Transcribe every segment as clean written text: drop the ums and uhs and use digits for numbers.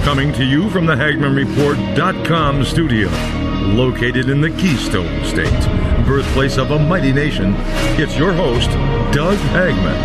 Coming to you from the HagmannReport.com studio, located in the Keystone State, birthplace of a mighty nation, it's your host, Doug Hagmann.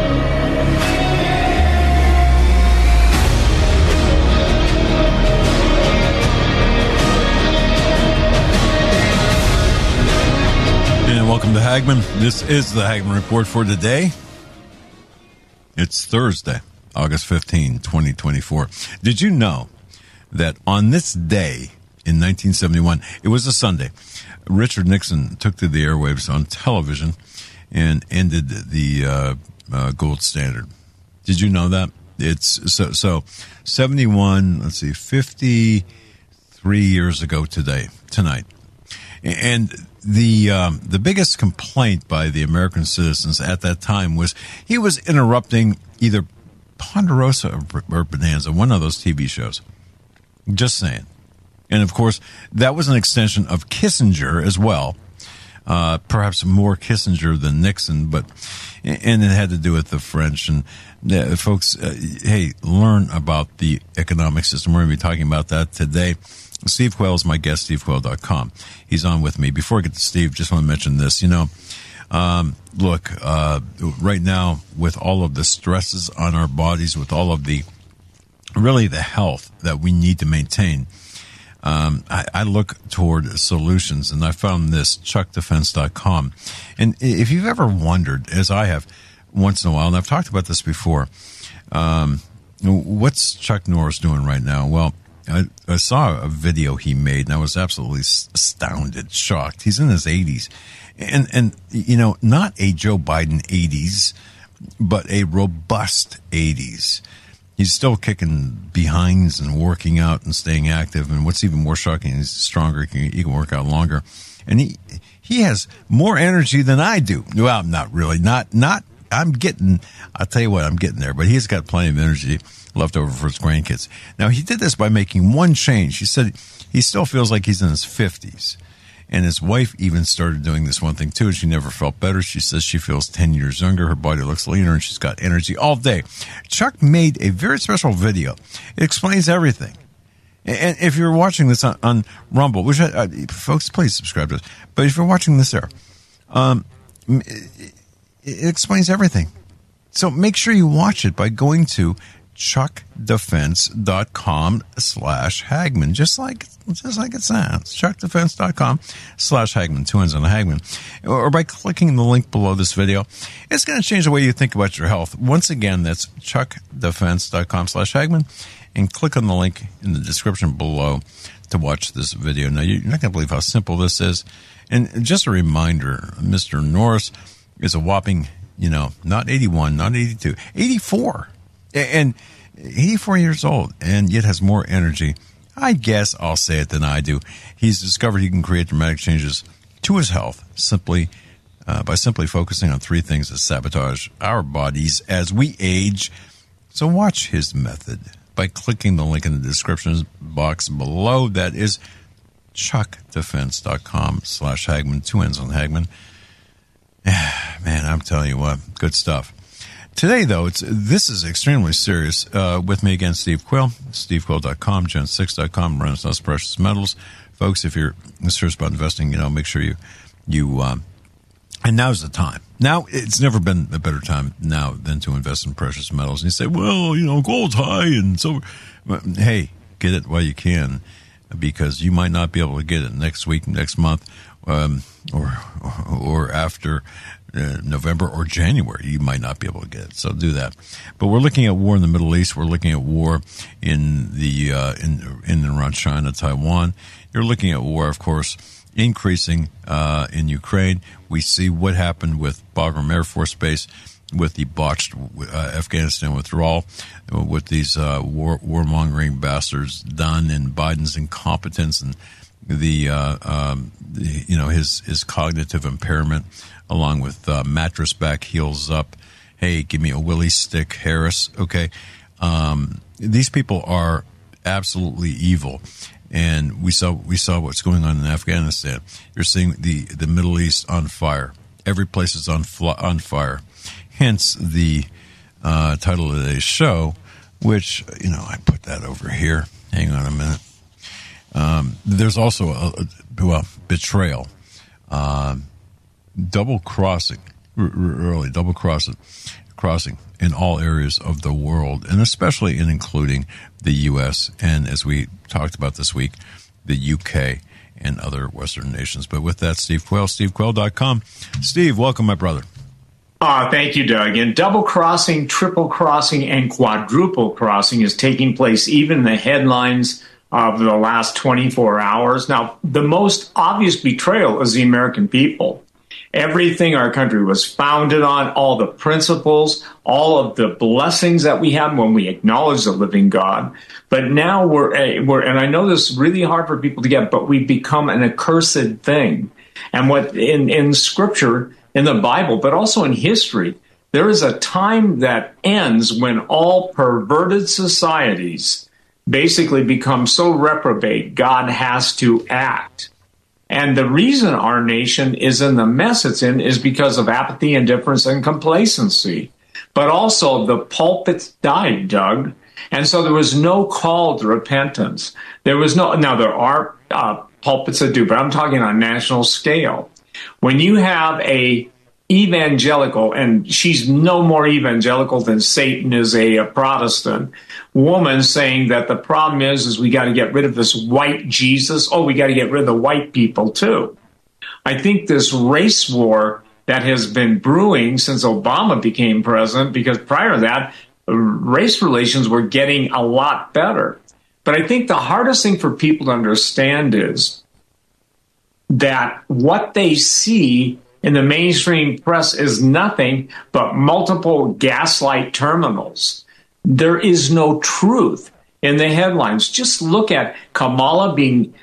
And welcome to Hagmann. This is the Hagmann Report for today. It's Thursday, August 15, 2024. Did you know that on this day in 1971, it was a Sunday, Richard Nixon took to the airwaves on television and ended the gold standard? Did you know that? It's so 71, let's see, 53 years ago tonight. And the biggest complaint by the American citizens at that time was he was interrupting either Ponderosa or Bonanza, one of those TV shows. Just saying. And, of course, that was an extension of Kissinger as well. Perhaps more Kissinger than Nixon, and it had to do with the French. And folks, hey, learn about the economic system. We're going to be talking about that today. Steve Quayle is my guest, stevequayle.com. He's on with me. Before I get to Steve, just want to mention this. Look, right now, with all of the stresses on our bodies, with all of the health that we need to maintain, I look toward solutions, and I found this, chuckdefense.com. And if you've ever wondered, as I have once in a while, and I've talked about this before, what's Chuck Norris doing right now? Well, I saw a video he made, and I was absolutely astounded, shocked. He's in his 80s. And not a Joe Biden 80s, but a robust 80s. He's still kicking behinds and working out and staying active. And what's even more shocking, he's stronger. He can work out longer. And he has more energy than I do. Well, not really. I'll tell you what, I'm getting there. But he's got plenty of energy left over for his grandkids. Now, he did this by making one change. He said he still feels like he's in his 50s. And his wife even started doing this one thing, too, and she never felt better. She says she feels 10 years younger. Her body looks leaner, and she's got energy all day. Chuck made a very special video. It explains everything. And if you're watching this on Rumble, which, folks, please subscribe to us. But if you're watching this there, it explains everything. So make sure you watch it by going to chuckdefense.com/Hagmann, just like it sounds. chuckdefense.com/Hagmann, 2 N's on the Hagmann, or by clicking the link below this video. It's going to change the way you think about your health. Once again, that's chuckdefense.com/Hagmann, and click on the link in the description below to watch this video. Now, you're not going to believe how simple this is. And just a reminder, Mr. Norris is a whopping, not 81, not 82, 84. And 84 years old, and yet has more energy, I guess I'll say it, than I do. He's discovered he can create dramatic changes to his health by simply focusing on 3 things that sabotage our bodies as we age. So watch his method by clicking the link in the description box below. That is chuckdefense.com/Hagmann, 2 N's on Hagmann. Man, I'm telling you what, good stuff. Today, though, this is extremely serious. With me again, Steve Quayle, stevequayle.com, gen6.com, Renaissance Precious Metals. Folks, if you're serious about investing, make sure you and now's the time. Now, it's never been a better time now than to invest in precious metals. And you say, well, gold's high, and so, hey, get it while you can, because you might not be able to get it next week, next month, or after November or January. You might not be able to get it, so do that. But we're looking at war in the Middle East. We're looking at war in and around China, Taiwan. You're looking at war, of course, increasing in Ukraine. We see what happened with Bagram Air Force Base, with the botched Afghanistan withdrawal, with these warmongering bastards done, and Biden's incompetence, and his cognitive impairment, along with mattress back, heels up. Hey, give me a Willie stick, Harris. Okay, these people are absolutely evil, and we saw what's going on in Afghanistan. You're seeing the Middle East on fire. Every place is on fire. Hence the title of today's show, which I put that over here. Hang on a minute. There's also a betrayal, double crossing, really double crossing in all areas of the world, and especially in including the U.S. and, as we talked about this week, the U.K. and other Western nations. But with that, Steve Quayle, stevequayle.com. Steve, welcome, my brother. Thank you, Doug. And double crossing, triple crossing, and quadruple crossing is taking place even in the headlines of the last 24 hours. Now, the most obvious betrayal is the American people. Everything our country was founded on, all the principles, all of the blessings that we have when we acknowledge the living God. But now we're, and I know this is really hard for people to get, but we've become an accursed thing. And what in Scripture, in the Bible, but also in history, there is a time that ends when all perverted societies basically become so reprobate, God has to act. And the reason our nation is in the mess it's in is because of apathy, indifference, and complacency. But also the pulpits died, Doug. And so there was no call to repentance. There was no, now there are pulpits that do, but I'm talking on a national scale. When you have a evangelical, and she's no more evangelical than Satan is a Protestant woman, saying that the problem is we got to get rid of this white Jesus. Oh, we got to get rid of the white people too. I think this race war that has been brewing since Obama became president, because prior to that, race relations were getting a lot better. But I think the hardest thing for people to understand is that what they see in the mainstream press is nothing but multiple gaslight terminals. There is no truth in the headlines. Just look at Kamala being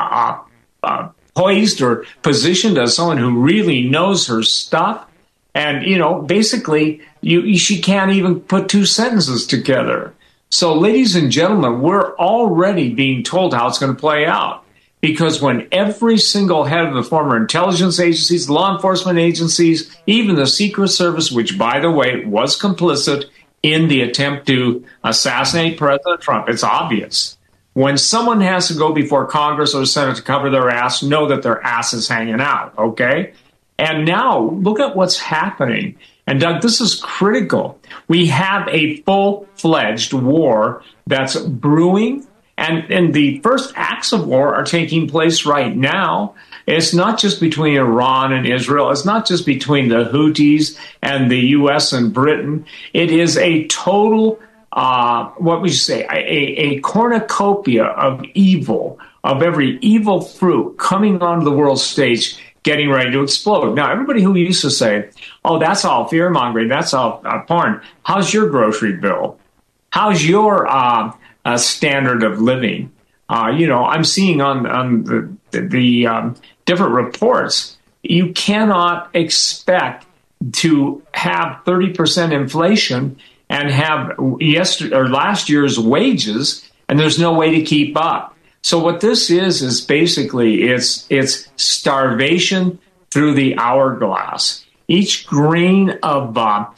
poised or positioned as someone who really knows her stuff. And, you know, basically, she can't even put two sentences together. So, ladies and gentlemen, we're already being told how it's going to play out. Because when every single head of the former intelligence agencies, law enforcement agencies, even the Secret Service, which, by the way, was complicit in the attempt to assassinate President Trump, it's obvious. When someone has to go before Congress or the Senate to cover their ass, know that their ass is hanging out, okay? And now, look at what's happening. And, Doug, this is critical. We have a full-fledged war that's brewing. And the first acts of war are taking place right now. It's not just between Iran and Israel. It's not just between the Houthis and the U.S. and Britain. It is a total, what would you say, a cornucopia of evil, of every evil fruit coming onto the world stage, getting ready to explode. Now, everybody who used to say, oh, that's all fear-mongering, that's all porn. How's your grocery bill? How's your standard of living? I'm seeing on the different reports, you cannot expect to have 30% inflation and have last year's wages, and there's no way to keep up. So what this is basically it's starvation through the hourglass. Each grain of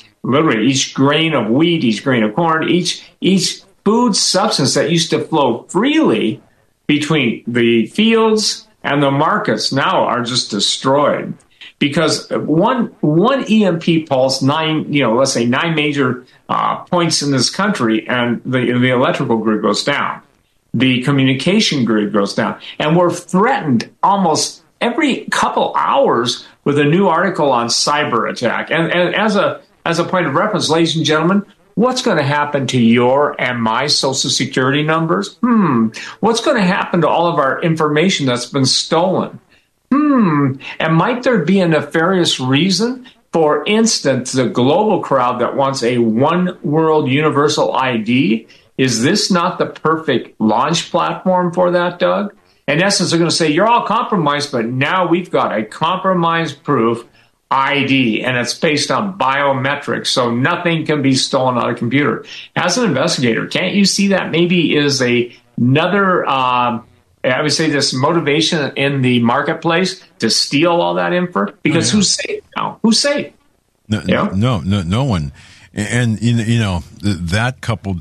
each grain of wheat, each grain of corn, each food substance that used to flow freely between the fields and the markets now are just destroyed. Because one EMP pulse, let's say 9 major points in this country, and the electrical grid goes down. The communication grid goes down. And we're threatened almost every couple hours with a new article on cyber attack. And as a point of reference, ladies and gentlemen, what's going to happen to your and my Social Security numbers? What's going to happen to all of our information that's been stolen? And might there be a nefarious reason? For instance, the global crowd that wants a one world universal ID. Is this not the perfect launch platform for that, Doug? In essence, they're going to say, you're all compromised, but now we've got a compromise-proof ID, and it's based on biometrics, so nothing can be stolen on a computer. As an investigator, can't you see that maybe is another, I would say, this motivation in the marketplace to steal all that info? Because who's safe now? Who's safe? No one. And that coupled,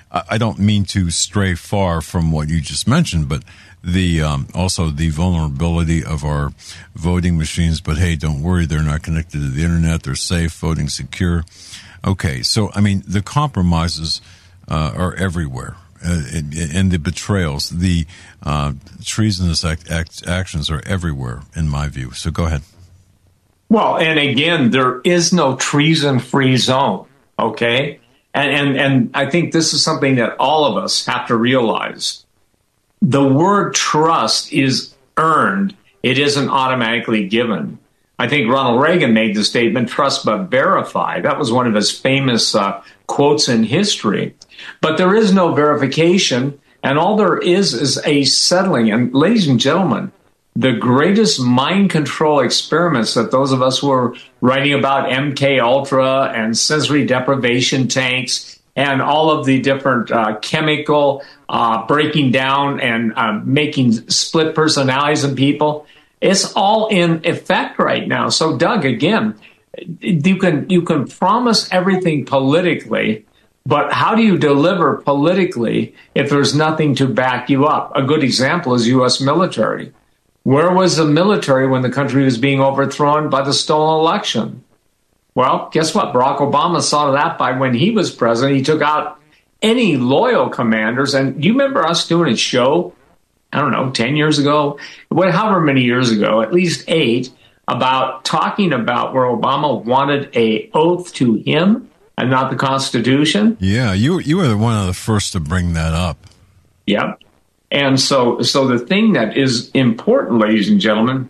I don't mean to stray far from what you just mentioned, but the also the vulnerability of our voting machines. But hey, don't worry, they're not connected to the internet. They're safe, voting secure. Okay, so I mean, the compromises are everywhere, and the betrayals, the treasonous actions are everywhere, in my view. So go ahead. Well, and again, there is no treason-free zone, okay? And I think this is something that all of us have to realize. The word trust is earned. It isn't automatically given. I think Ronald Reagan made the statement, trust but verify. That was one of his famous quotes in history. But there is no verification, and all there is a settling. And ladies and gentlemen, the greatest mind control experiments that those of us who are writing about MK Ultra and sensory deprivation tanks and all of the different chemical breaking down and making split personalities in people, it's all in effect right now. So, Doug, again, you can promise everything politically, but how do you deliver politically if there's nothing to back you up? A good example is U.S. military. Where was the military when the country was being overthrown by the stolen election? Well, guess what? Barack Obama saw that by when he was president. He took out any loyal commanders. And you remember us doing a show, I don't know, 10 years ago, however many years ago, at least 8, about talking about where Obama wanted an oath to him and not the Constitution. Yeah, you were one of the first to bring that up. Yep. And so the thing that is important, ladies and gentlemen,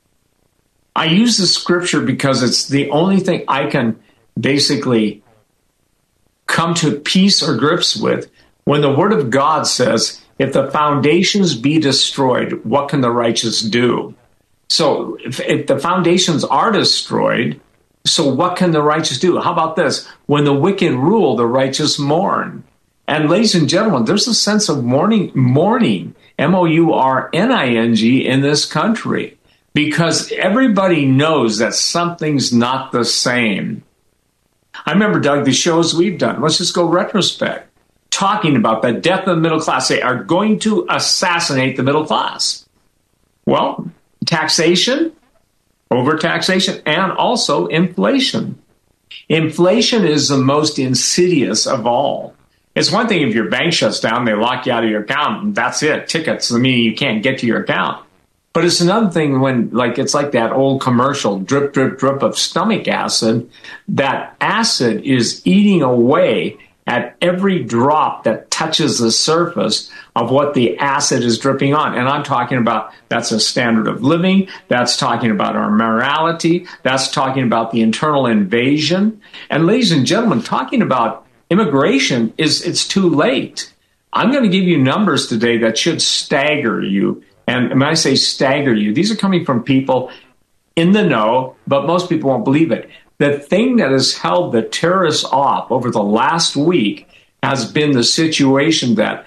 I use the scripture because it's the only thing I can basically come to peace or grips with. When the Word of God says, if the foundations be destroyed, what can the righteous do? So if the foundations are destroyed, so what can the righteous do? How about this? When the wicked rule, the righteous mourn. And ladies and gentlemen, there's a sense of mourning, mourning, in this country, because everybody knows that something's not the same. I remember, Doug, the shows we've done, let's just go retrospect, talking about the death of the middle class. They are going to assassinate the middle class. Well, taxation, overtaxation, and also inflation. Inflation is the most insidious of all. It's one thing if your bank shuts down, they lock you out of your account, and that's it, tickets, meaning you can't get to your account. But it's another thing when, it's like that old commercial, drip, drip, drip of stomach acid. That acid is eating away at every drop that touches the surface of what the acid is dripping on. And I'm talking about, that's a standard of living. That's talking about our morality. That's talking about the internal invasion. And ladies and gentlemen, talking about immigration it's too late. I'm going to give you numbers today that should stagger you. And when I say stagger you, these are coming from people in the know, but most people won't believe it. The thing that has held the terrorists off over the last week has been the situation that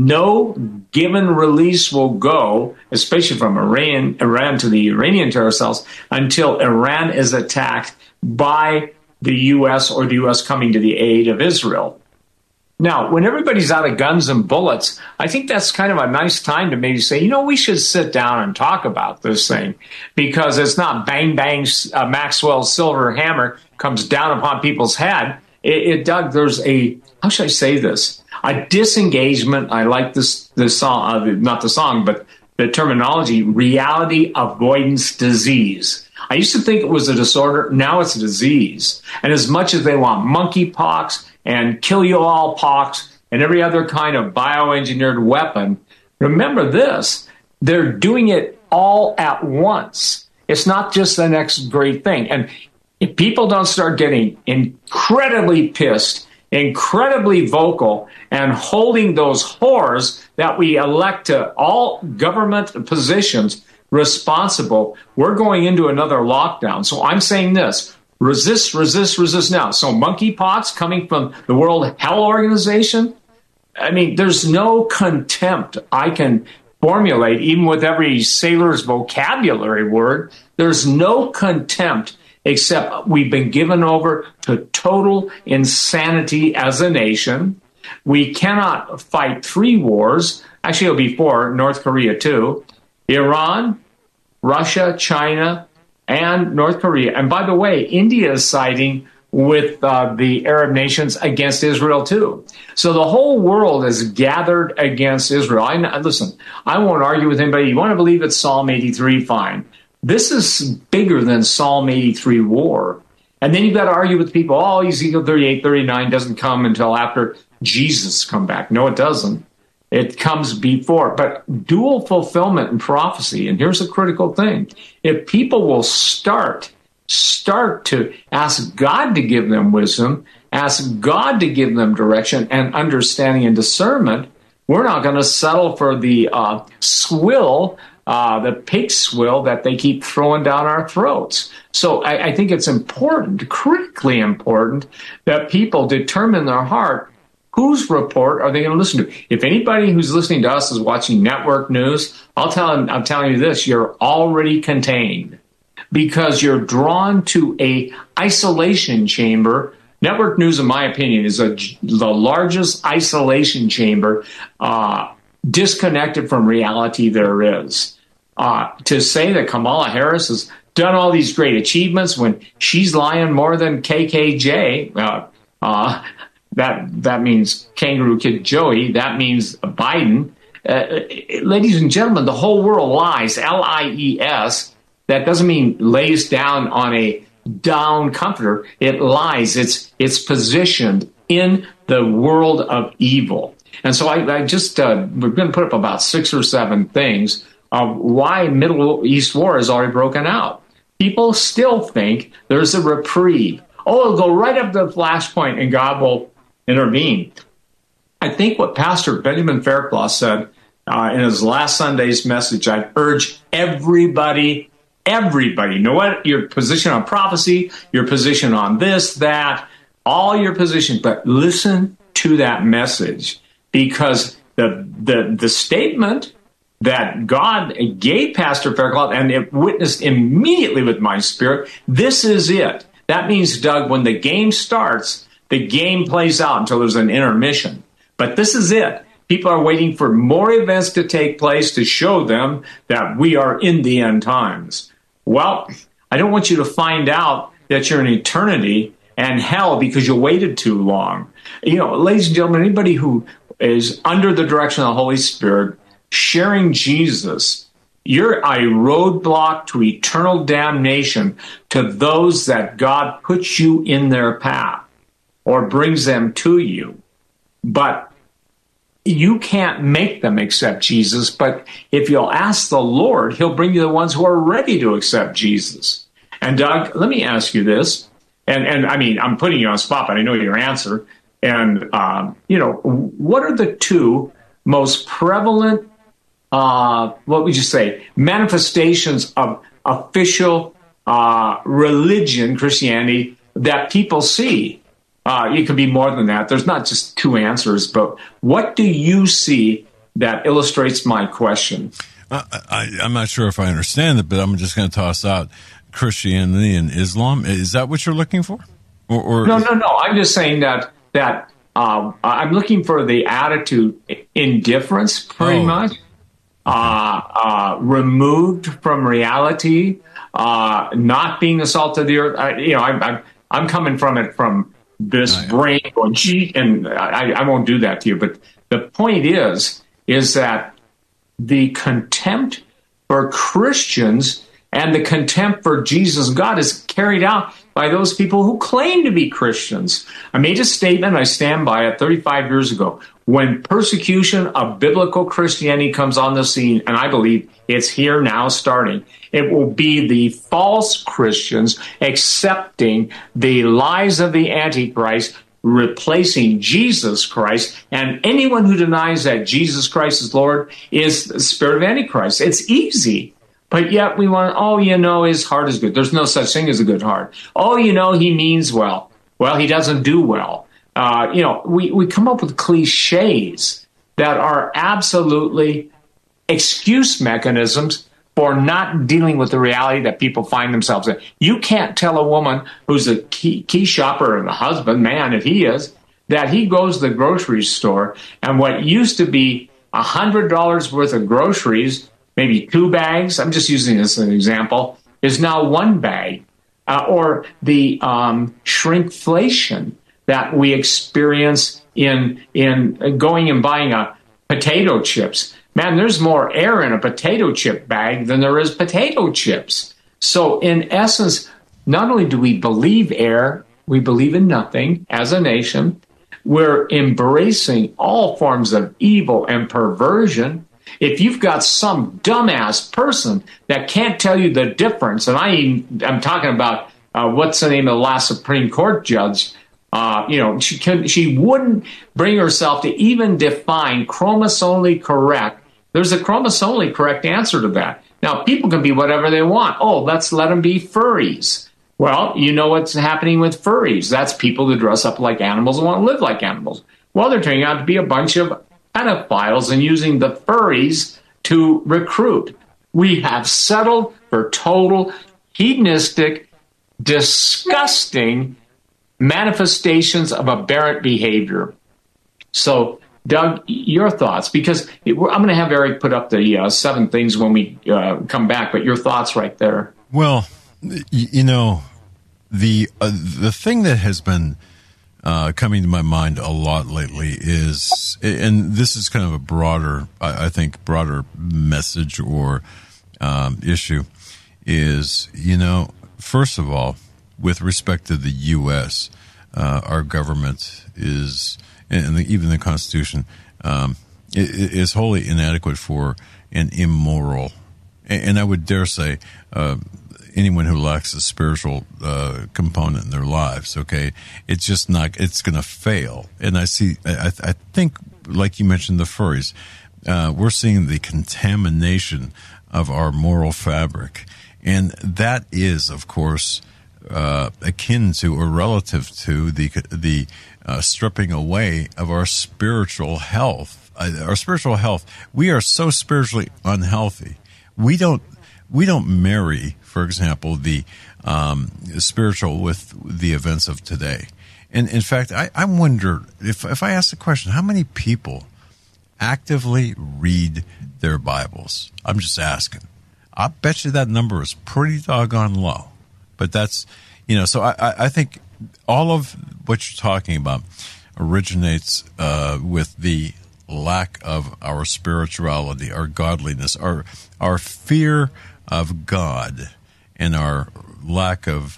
no given release will go, especially from Iran to the Iranian terror cells, until Iran is attacked by the U.S. or the U.S. coming to the aid of Israel. Now, when everybody's out of guns and bullets, I think that's kind of a nice time to maybe say, we should sit down and talk about this thing, because it's not bang, bang, Maxwell's silver hammer comes down upon people's head. Doug, there's how should I say this? A disengagement. I like this song, not the song, but the terminology, reality avoidance disease. I used to think it was a disorder. Now it's a disease. And as much as they want monkeypox and kill you all pox and every other kind of bioengineered weapon, remember this, they're doing it all at once. It's not just the next great thing. And if people don't start getting incredibly pissed, incredibly vocal, and holding those whores that we elect to all government positions responsible, we're going into another lockdown. So I'm saying this, resist, resist, resist now. So monkeypox coming from the World Health Organization, I mean, there's no contempt I can formulate, even with every sailor's vocabulary word. There's no contempt, except we've been given over to total insanity as a nation. We cannot fight 3 wars. Actually, it'll be 4, North Korea too. Iran, Russia, China, and North Korea. And by the way, India is siding with the Arab nations against Israel too. So the whole world is gathered against Israel. Listen, I won't argue with anybody. You want to believe it's Psalm 83, fine. This is bigger than Psalm 83 war. And then you've got to argue with people, oh, Ezekiel 38, 39 doesn't come until after Jesus come back. No, it doesn't. It comes before. But dual fulfillment in prophecy, and here's a critical thing. If people will start to ask God to give them wisdom, ask God to give them direction and understanding and discernment, we're not going to settle for the swill, the pig swill that they keep throwing down our throats. So I think it's important, critically important, that people determine in their heart whose report are they going to listen to. If anybody who's listening to us is watching network news, I'm telling you this, you're already contained, because you're drawn to a isolation chamber. Network news, in my opinion, is the largest isolation chamber, disconnected from reality there is. To say that Kamala Harris has done all these great achievements when she's lying more than KKJ, that means Kangaroo Kid Joey, that means Biden. Ladies and gentlemen, the whole world lies, Lies. That doesn't mean lays down on a down comforter. It lies. It's positioned in the world of evil. And so I just, we're going to put up about 6 or 7 things of why Middle East war has already broken out. People still think there's a reprieve. Oh, it'll go right up to the flashpoint and God will intervene. I think what Pastor Benjamin Fairclough said in his last Sunday's message, I urge everybody, know what your position on prophecy, your position on this, that, all your positions, but listen to that message, because the statement that God gave Pastor Fairclough, and it witnessed immediately with my spirit, this is it. That means, Doug, when the game starts, the game plays out until there's an intermission. But this is it. People are waiting for more events to take place to show them that we are in the end times. Well, I don't want you to find out that you're in eternity and hell because you waited too long. You know, ladies and gentlemen, anybody who is under the direction of the Holy Spirit, sharing Jesus, you're a roadblock to eternal damnation to those that God puts you in their path or brings them to you. But you can't make them accept Jesus, but if you'll ask the Lord, he'll bring you the ones who are ready to accept Jesus. And Doug, let me ask you this, and I mean, I'm putting you on the spot, but I know your answer. And, what are the 2 most prevalent, what would you say, manifestations of official religion, Christianity, that people see? It could be more than that. There's not just 2 answers, but what do you see that illustrates my question? I'm not sure if I understand it, but I'm just going to toss out Christianity and Islam. Is that what you're looking for? Or No. I'm just saying that I'm looking for the attitude, indifference, pretty much, removed from reality, not being the salt of the earth. I'm coming from it from this brain going, gee, and I won't do that to you. But the point is that the contempt for Christians and the contempt for Jesus and God is carried out by those people who claim to be Christians. I made a statement, I stand by it, 35 years ago. When persecution of biblical Christianity comes on the scene, and I believe it's here now starting, it will be the false Christians accepting the lies of the Antichrist, replacing Jesus Christ, and anyone who denies that Jesus Christ is Lord is the spirit of Antichrist. It's easy. But yet we want, his heart is good. There's no such thing as a good heart. He means well. Well, he doesn't do well. We come up with cliches that are absolutely excuse mechanisms for not dealing with the reality that people find themselves in. You can't tell a woman who's a key shopper and a husband, man, if he is, that he goes to the grocery store and what used to be $100 worth of groceries, maybe 2 bags, I'm just using this as an example, is now 1 bag. Or the shrinkflation that we experience in going and buying a potato chips. Man, there's more air in a potato chip bag than there is potato chips. So in essence, not only do we believe air, we believe in nothing as a nation. We're embracing all forms of evil and perversion. If you've got some dumbass person that can't tell you the difference, and I'm talking about what's the name of the last Supreme Court judge, she wouldn't bring herself to even define chromosomally correct. There's a chromosomally correct answer to that. Now, people can be whatever they want. Oh, let's let them be furries. Well, you know what's happening with furries. That's people that dress up like animals and want to live like animals. Well, they're turning out to be a bunch of pedophiles and using the furries to recruit. We have settled for total hedonistic, disgusting manifestations of aberrant behavior. So, Doug, your thoughts, because I'm going to have Eric put up the 7 things when we come back, but your thoughts right there. Well, the thing that has been coming to my mind a lot lately is, and this is kind of a broader, I think, broader message or issue, is, first of all, with respect to the U.S., our government is, and even the Constitution, is wholly inadequate for an immoral, and I would dare say, anyone who lacks a spiritual component in their lives, okay, it's just not, it's going to fail. And I think, like you mentioned, the furries, we're seeing the contamination of our moral fabric. And that is, of course, akin to or relative to the stripping away of our spiritual health. Our spiritual health, we are so spiritually unhealthy. We don't marry, for example, the spiritual with the events of today. And in fact, I wonder if I ask the question, how many people actively read their Bibles? I'm just asking. I bet you that number is pretty doggone low. But that's, so I think all of what you're talking about originates with the lack of our spirituality, our godliness, our fear of God, and our lack of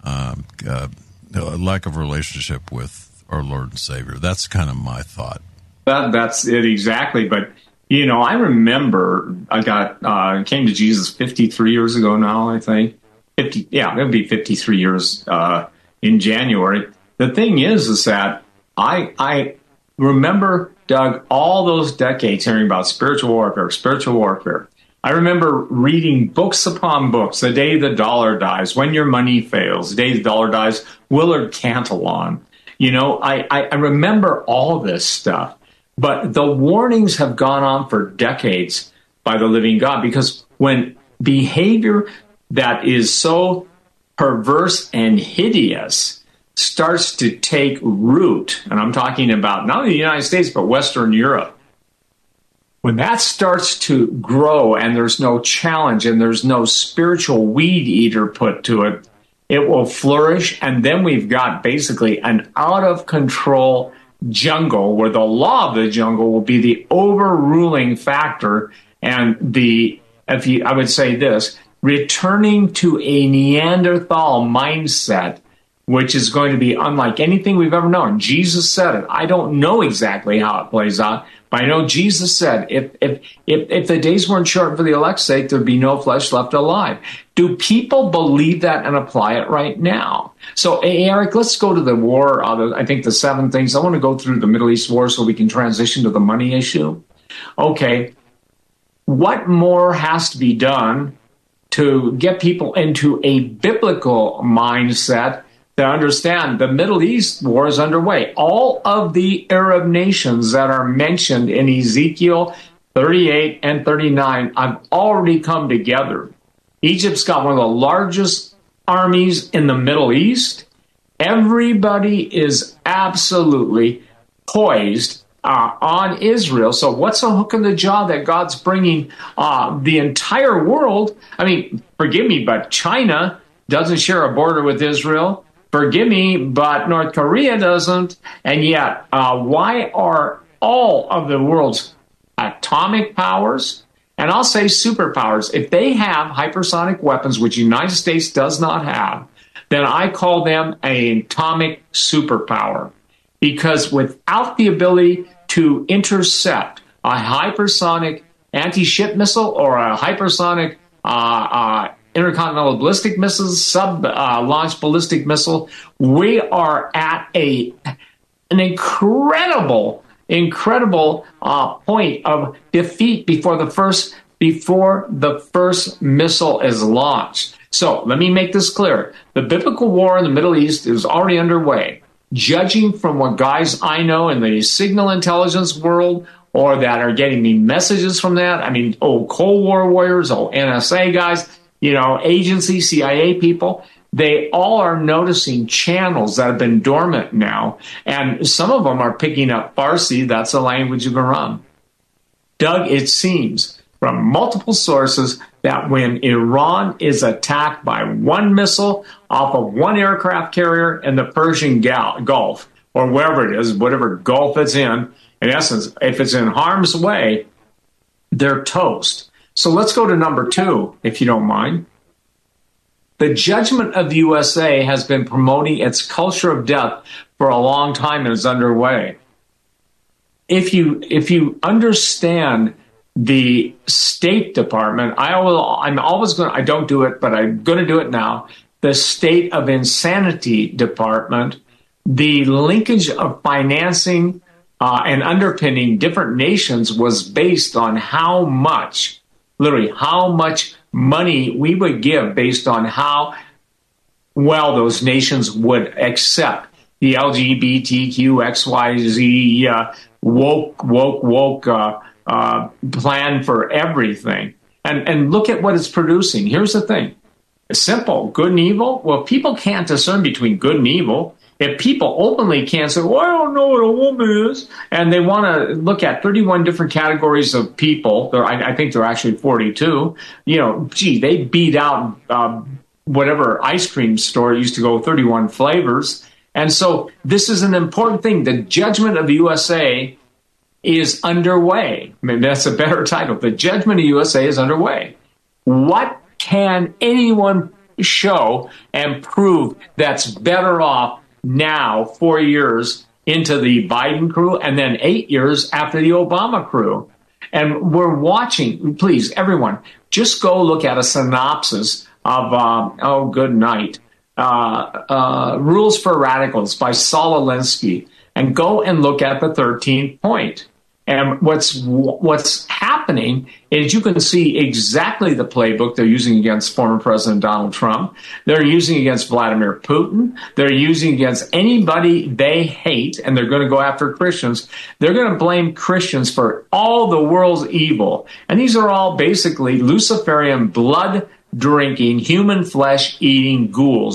relationship with our Lord and Savior. That's kind of my thought. That's it exactly. But I remember I came to Jesus 53 years ago now. I think it'll be 53 years in January. The thing is that I remember, Doug, all those decades hearing about spiritual warfare. I remember reading books upon books, The Day the Dollar Dies, When Your Money Fails, The Day the Dollar Dies, Willard Cantillon. I remember all this stuff. But the warnings have gone on for decades by the living God, because when behavior that is so perverse and hideous starts to take root, and I'm talking about not only the United States, but Western Europe, when that starts to grow and there's no challenge and there's no spiritual weed eater put to it, it will flourish. And then we've got basically an out-of-control jungle where the law of the jungle will be the overruling factor. And I would say this, returning to a Neanderthal mindset, which is going to be unlike anything we've ever known. Jesus said it. I don't know exactly how it plays out, but I know Jesus said, if the days weren't shortened for the elect's sake, there'd be no flesh left alive. Do people believe that and apply it right now? So, Eric, let's go to the war. I think the 7 things. I want to go through the Middle East war so we can transition to the money issue. Okay. What more has to be done to get people into a biblical mindset to understand the Middle East war is underway? All of the Arab nations that are mentioned in Ezekiel 38 and 39 have already come together. Egypt's got one of the largest armies in the Middle East, Everybody is absolutely poised on Israel. So what's the hook in the jaw that God's bringing the entire world? I mean, forgive me, but China doesn't share a border with Israel. Forgive me, but North Korea doesn't. And yet, why are all of the world's atomic powers, and I'll say superpowers, if they have hypersonic weapons, which the United States does not have, then I call them an atomic superpower. Because without the ability to intercept a hypersonic anti-ship missile or a hypersonic intercontinental ballistic missile, sub-launched ballistic missile, we are at an incredible point of defeat before the first missile is launched. So let me make this clear. The biblical war in the Middle East is already underway. Judging from what guys I know in the signal intelligence world or that are getting me messages from that, I mean, Cold War warriors, NSA guys, agency, CIA people, they all are noticing channels that have been dormant now. And some of them are picking up Farsi. That's the language of Iran. Doug, it seems from multiple sources that when Iran is attacked by one missile off of one aircraft carrier in the Persian Gulf, or wherever it is, whatever Gulf it's in essence, if it's in harm's way, they're toast. So let's go to number 2, if you don't mind. The judgment of the USA has been promoting its culture of death for a long time and is underway. If you understand the State Department, I don't do it, but I'm going to do it now. The State of Insanity Department, the linkage of financing and underpinning different nations was based on how much money we would give based on how well those nations would accept the LGBTQ, XYZ, woke plan for everything. And look at what it's producing. Here's the thing. It's simple. Good and evil. Well, people can't discern between good and evil. If people openly can't say, well, I don't know what a woman is, and they want to look at 31 different categories of people, I think they're actually 42, they beat out whatever ice cream store used to go 31 flavors. And so this is an important thing. The judgment of the USA is underway. I mean, that's a better title. The judgment of the USA is underway. What can anyone show and prove that's better off now, 4 years into the Biden crew, and then 8 years after the Obama crew? And we're watching, please, everyone, just go look at a synopsis of, good night, Rules for Radicals by Saul Alinsky, and go and look at the 13th point. And what's happening is you can see exactly the playbook they're using against former President Donald Trump. They're using against Vladimir Putin. They're using against anybody they hate, and they're going to go after Christians. They're going to blame Christians for all the world's evil. And these are all basically Luciferian blood-drinking, human flesh-eating ghouls,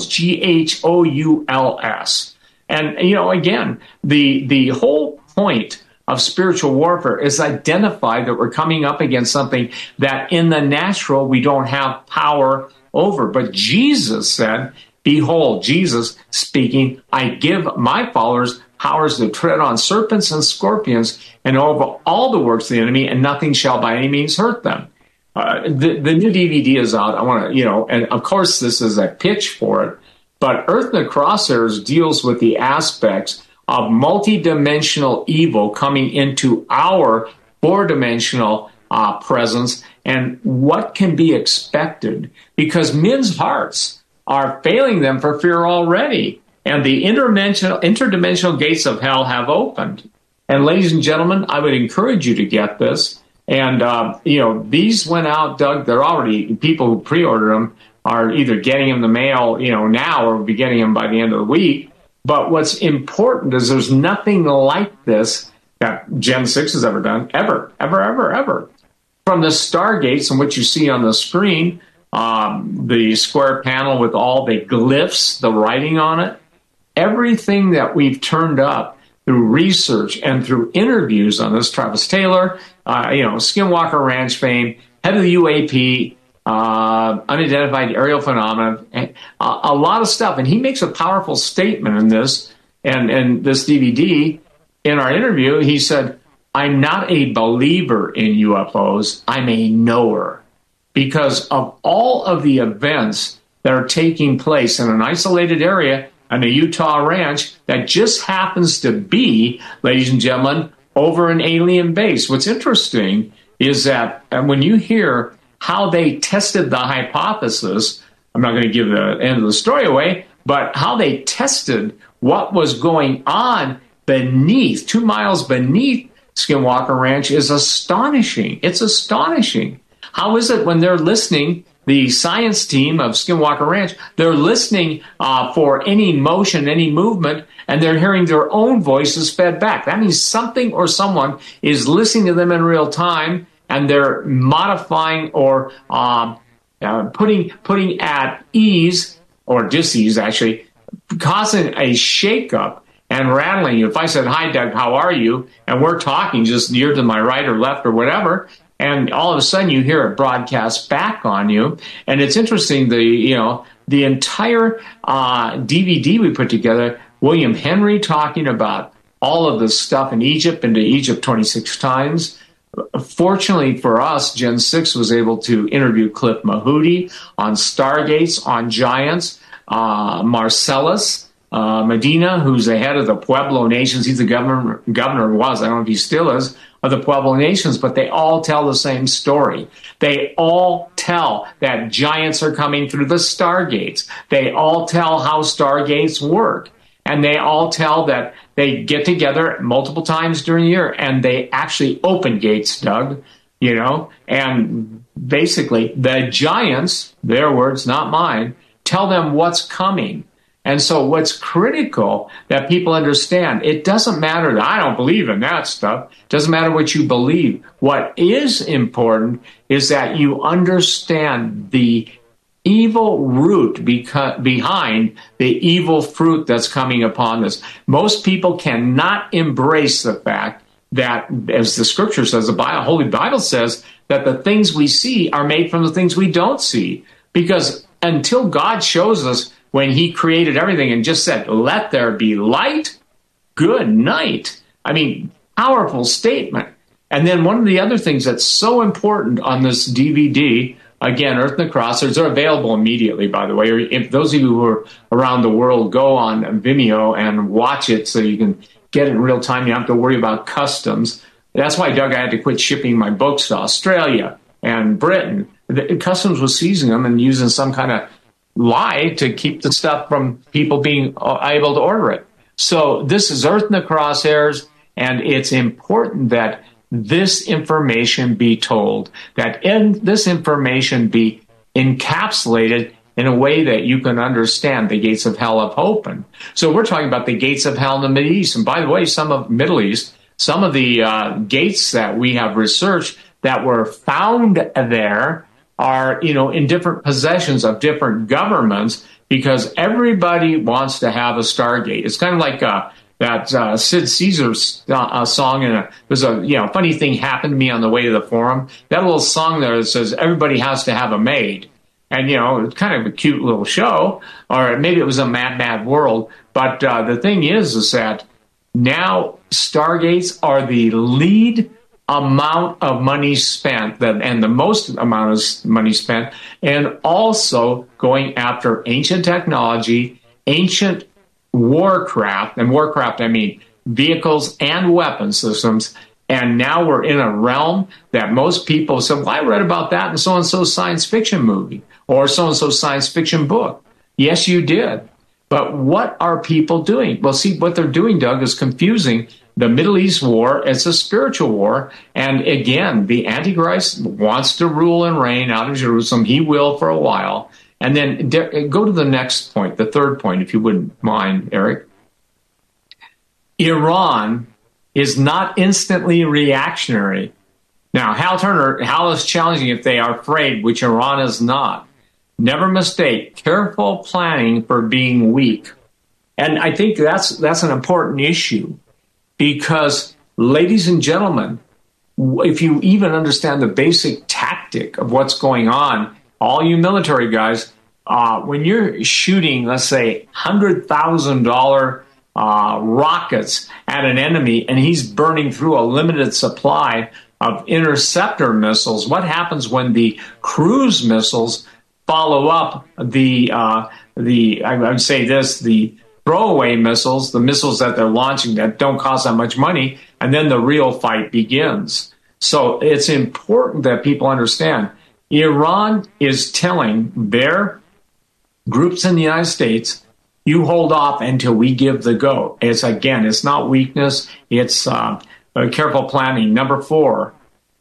Ghouls. And, again, the whole point of spiritual warfare is identify that we're coming up against something that in the natural we don't have power over. But Jesus said, behold, Jesus speaking, I give my followers powers to tread on serpents and scorpions and over all the works of the enemy, and nothing shall by any means hurt them. The new DVD is out. I want to, and of course this is a pitch for it, but Earth in the Crosshairs deals with the aspects of multidimensional evil coming into our four-dimensional presence and what can be expected, because men's hearts are failing them for fear already, and the interdimensional gates of hell have opened. And ladies and gentlemen, I would encourage you to get this. And, these went out, Doug, they're already, people who pre-order them are either getting them in the mail, now, or will be getting them by the end of the week. But what's important is there's nothing like this that Gen 6 has ever done, ever. From the stargates, and what you see on the screen, the square panel with all the glyphs, the writing on it, everything that we've turned up through research and through interviews on this, Travis Taylor, Skinwalker Ranch fame, head of the UAP, unidentified aerial phenomena, a lot of stuff. And he makes a powerful statement in this and this DVD. In our interview, he said, I'm not a believer in UFOs, I'm a knower. Because of all of the events that are taking place in an isolated area on a Utah ranch that just happens to be, ladies and gentlemen, over an alien base. What's interesting is that when you hear how they tested the hypothesis, I'm not going to give the end of the story away, but how they tested what was going on beneath, 2 miles beneath Skinwalker Ranch is astonishing. It's astonishing. How is it when they're listening, the science team of Skinwalker Ranch, they're listening for any motion, any movement, and they're hearing their own voices fed back? That means something or someone is listening to them in real time, and they're modifying or putting at ease or dis-ease, actually, causing a shakeup and rattling you. If I said, hi, Doug, how are you? And we're talking just you're to my right or left or whatever, and all of a sudden you hear it broadcast back on you. And it's interesting, the entire DVD we put together, William Henry talking about all of this stuff in Egypt, into Egypt 26 times. Fortunately for us, Gen 6 was able to interview Cliff Mahooty on Stargates, on Giants, Marcellus Medina, who's the head of the Pueblo Nations. He's the governor was, I don't know if he still is, of the Pueblo Nations, but they all tell the same story. They all tell that giants are coming through the Stargates. They all tell how Stargates work. And they all tell that they get together multiple times during the year and they actually open gates, Doug, and basically the giants, their words, not mine, tell them what's coming. And so what's critical that people understand, it doesn't matter that I don't believe in that stuff. It doesn't matter what you believe. What is important is that you understand the evil root behind the evil fruit that's coming upon us. Most people cannot embrace the fact that, as the scripture says, the Holy Bible says, that the things we see are made from the things we don't see. Because until God shows us when he created everything and just said, let there be light, good night. I mean, powerful statement. And then one of the other things that's so important on this DVD, again, Earth and the Crossers, they're available immediately, by the way. Or if those of you who are around the world, go on Vimeo and watch it so you can get it in real time. You don't have to worry about customs. That's why, Doug, I had to quit shipping my books to Australia and Britain. The customs was seizing them and using some kind of lie to keep the stuff from people being able to order it. So this is Earth in the Crosshairs, and it's important that this information be told, that this information be encapsulated in a way that you can understand the gates of hell have opened. So we're talking about the gates of hell in the Middle East. And by the way, some of the gates that we have researched that were found there are, in different possessions of different governments, because everybody wants to have a Stargate. It's kind of like that Sid Caesar song, and there's a funny thing happened to me on the way to the forum. That little song there that says everybody has to have a maid, and it's kind of a cute little show, or maybe it was a mad world. But the thing is that now Stargates are the lead amount of money spent, and the most amount of money spent, and also going after ancient technology, ancient warcraft, and warcraft I mean vehicles and weapon systems. And now we're in a realm that most people say, well, I read about that in so-and-so science fiction movie or so-and-so science fiction book. Yes, you did. But what are people doing? Well, see, what they're doing, Doug, is confusing the Middle East war. It's a spiritual war. And again, the Antichrist wants to rule and reign out of Jerusalem. He will for a while. And then go to the next point, the third point, if you wouldn't mind, Eric. Iran is not instantly reactionary. Now, Hal is challenging if they are afraid, which Iran is not. Never mistake careful planning for being weak. And I think that's an important issue because, ladies and gentlemen, if you even understand the basic tactic of what's going on, all you military guys, when you're shooting, let's say, $100,000 rockets at an enemy and he's burning through a limited supply of interceptor missiles, what happens when the cruise missiles follow up the throwaway missiles, the missiles that they're launching that don't cost that much money, and then the real fight begins. So it's important that people understand Iran is telling their groups in the United States, you hold off until we give the go. It's not weakness, it's careful planning. Number 4,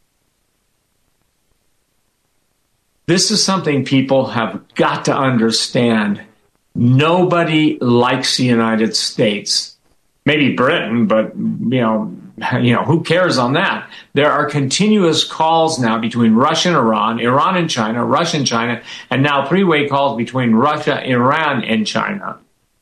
this is something people have got to understand. Nobody likes the United States. Maybe Britain, but who cares on that? There are continuous calls now between Russia and Iran, Iran and China, Russia and China, and now 3-way calls between Russia, Iran, and China.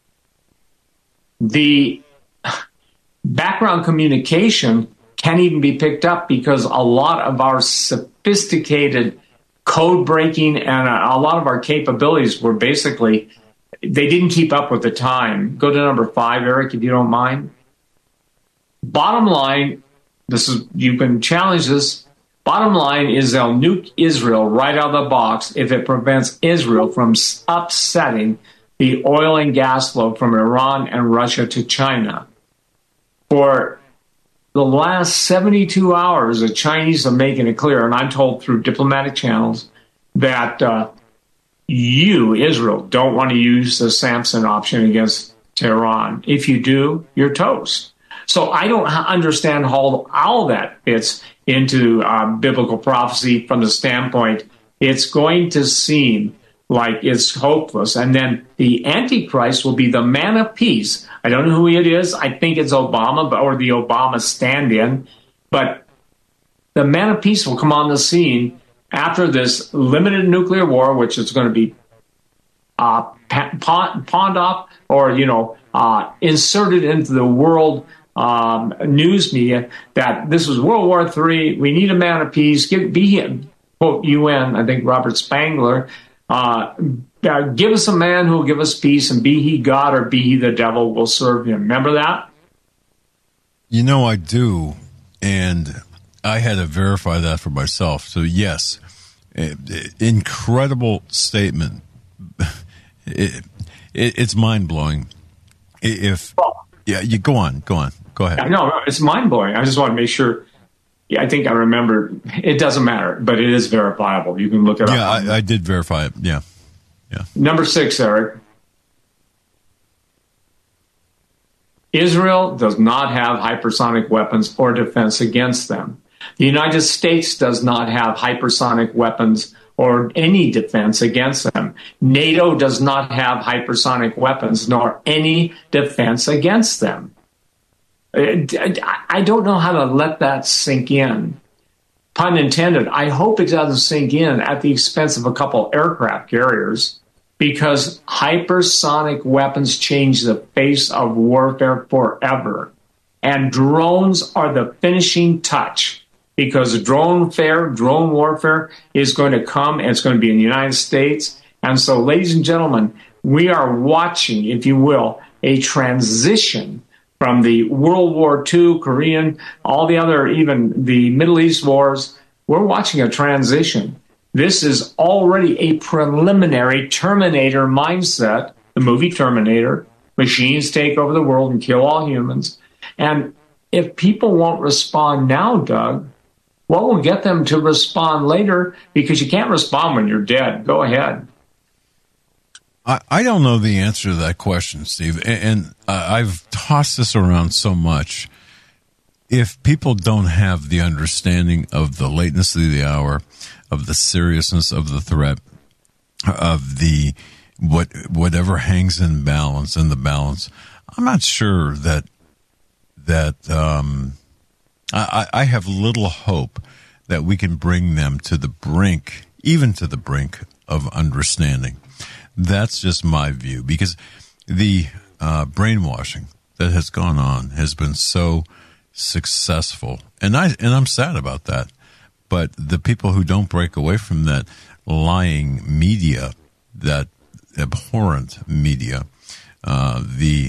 The background communication can't even be picked up because a lot of our sophisticated code breaking and a lot of our capabilities were basically, they didn't keep up with the time. Go to number 5, Eric, if you don't mind. Bottom line, you can challenge this. Bottom line is they'll nuke Israel right out of the box if it prevents Israel from upsetting the oil and gas flow from Iran and Russia to China. For the last 72 hours, the Chinese are making it clear, and I'm told through diplomatic channels, that you, Israel, don't want to use the Samson option against Tehran. If you do, you're toast. So I don't understand how all that fits into biblical prophecy from the standpoint it's going to seem like it's hopeless. And then the Antichrist will be the man of peace. I don't know who it is. I think it's Obama or the Obama stand-in. But the man of peace will come on the scene after this limited nuclear war, which is going to be pawned off or, inserted into the world news media that this was World War III. We need a man of peace. Quote UN, I think Robert Spangler, give us a man who will give us peace, and be he God or be he the devil, will serve him. Remember that? I do, and I had to verify that for myself. So yes, incredible statement. It's mind blowing. You go on. Go ahead. No, it's mind blowing. I just want to make sure. Yeah, I think I remember. It doesn't matter, but it is verifiable. You can look it up. Yeah, I did verify it. Yeah. Number 6, Eric. Israel does not have hypersonic weapons or defense against them. The United States does not have hypersonic weapons or any defense against them. NATO does not have hypersonic weapons nor any defense against them. I don't know how to let that sink in. Pun intended. I hope it doesn't sink in at the expense of a couple aircraft carriers, because hypersonic weapons change the face of warfare forever. And drones are the finishing touch, because drone warfare is going to come, and it's going to be in the United States. And so, ladies and gentlemen, we are watching, if you will, a transition from the World War II, Korean, all the other, even the Middle East wars. We're watching a transition. This is already a preliminary Terminator mindset, the movie Terminator. Machines take over the world and kill all humans. And if people won't respond now, Doug, what will get them to respond later? Because you can't respond when you're dead. Go ahead. I don't know the answer to that question, Steve, and I've tossed this around so much. If people don't have the understanding of the lateness of the hour, of the seriousness of the threat, of the whatever hangs in the balance, I'm not sure that I have little hope that we can bring them to the brink, even to the brink of understanding. That's just my view, because the brainwashing that has gone on has been so successful, and I'm sad about that. But the people who don't break away from that lying media, that abhorrent media, the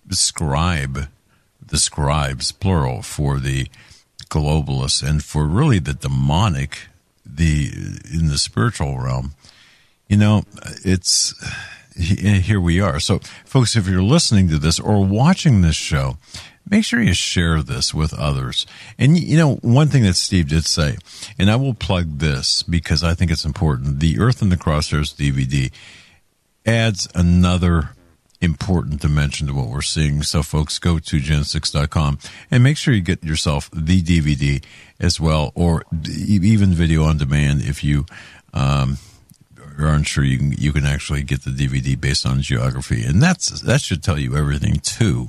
scribes, plural, for the globalists and for really the demonic, in the spiritual realm, it's here we are. So, folks, if you're listening to this or watching this show, make sure you share this with others. And, one thing that Steve did say, and I will plug this because I think it's important, the Earth in the Crosshairs DVD adds another important dimension to what we're seeing. So, folks, go to gen6.com and make sure you get yourself the DVD as well, or even video on demand if you are unsure. You can actually get the DVD based on geography, and that should tell you everything too.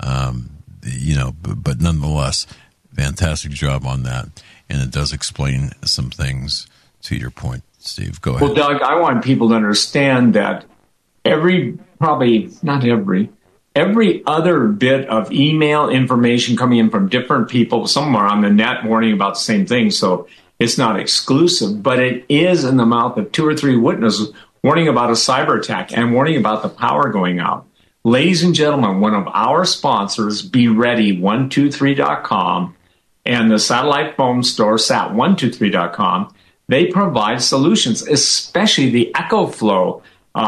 But nonetheless, fantastic job on that, and it does explain some things to your point, Steve. Go ahead. Well, Doug, I want people to understand that every other bit of email information coming in from different people, some are on the net warning about the same thing, so it's not exclusive, but it is in the mouth of 2 or 3 witnesses warning about a cyber attack and warning about the power going out. Ladies and gentlemen, one of our sponsors, BeReady123.com, and the satellite phone store, sat123.com, they provide solutions, especially the EchoFlow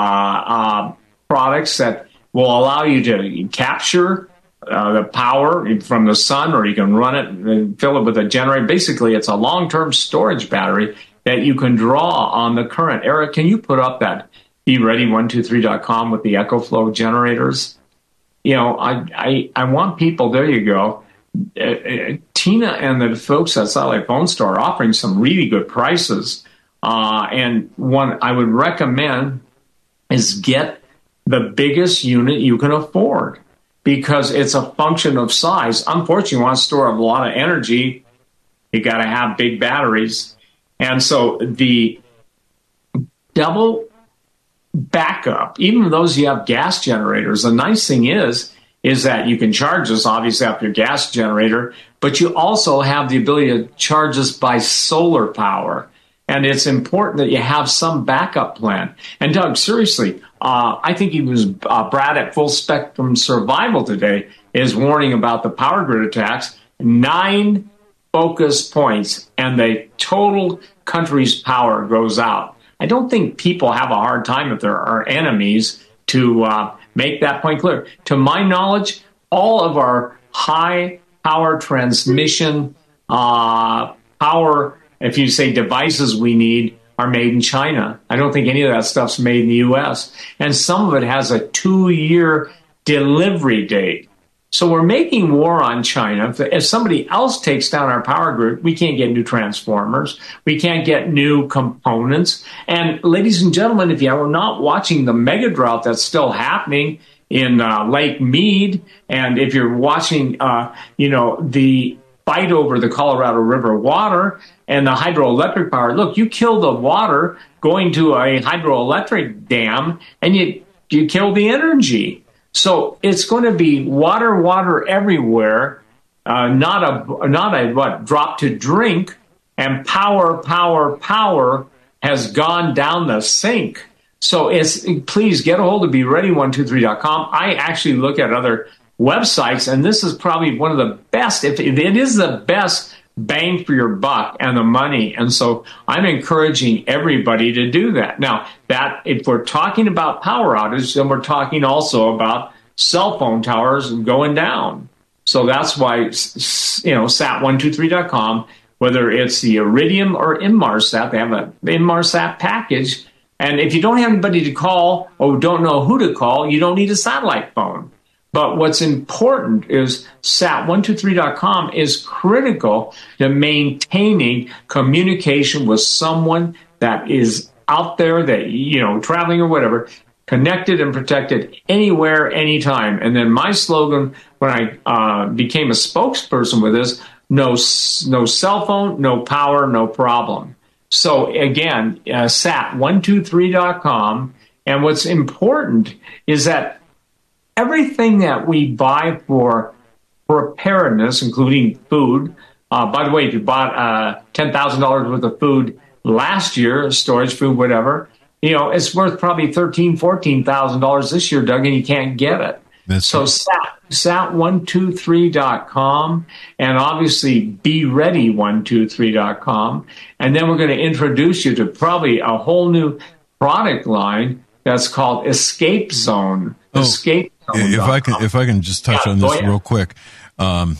products that will allow you to capture the power from the sun, or you can run it and fill it with a generator. Basically, it's a long-term storage battery that you can draw on the current. Eric, can you put up that BeReady123.com with the EchoFlow generators? I want people, there you go. Tina and the folks at Satellite Phone Store are offering some really good prices. And one I would recommend is get the biggest unit you can afford, because it's a function of size. Unfortunately, you want to store a lot of energy, you got to have big batteries. And so the double backup, even those you have gas generators, the nice thing is that you can charge this obviously off your gas generator, but you also have the ability to charge this by solar power. And it's important that you have some backup plan. And Doug, seriously, I think he was Brad at Full Spectrum Survival today is warning about the power grid attacks. 9 focus points, and the total country's power goes out. I don't think people have a hard time if there are enemies to make that point clear. To my knowledge, all of our high power transmission power, if you say devices we need, are made in China. I don't think any of that stuff's made in the U.S. And some of it has a 2-year delivery date. So we're making war on China. If somebody else takes down our power grid, we can't get new transformers. We can't get new components. And ladies and gentlemen, if you are not watching the mega drought that's still happening in Lake Mead, and if you're watching, the fight over the Colorado River water and the hydroelectric power. Look, you kill the water going to a hydroelectric dam, and you kill the energy. So it's going to be water everywhere, not a drop to drink, and power has gone down the sink. So please get a hold of BeReady123.com. I actually look at other websites, and this is probably one of the best, if it is the best bang for your buck and the money. And so I'm encouraging everybody to do that. Now, that if we're talking about power outage, then we're talking also about cell phone towers going down. So that's why, sat123.com, whether it's the Iridium or Inmarsat, they have an Inmarsat package. And if you don't have anybody to call or don't know who to call, you don't need a satellite phone. But what's important is sat123.com is critical to maintaining communication with someone that is out there, that, traveling or whatever, connected and protected anywhere, anytime. And then my slogan when I became a spokesperson with this, no cell phone, no power, no problem. So again, sat123.com. And what's important is that everything that we buy for preparedness, including food. By the way, if you bought $10,000 worth of food last year, storage food, whatever, it's worth probably $13,000, $14,000 this year, Doug, and you can't get it. So sat123.com, and obviously beready123.com. And then we're going to introduce you to probably a whole new product line that's called Escape Zone. Escape Zone. If I can just touch on this real quick. When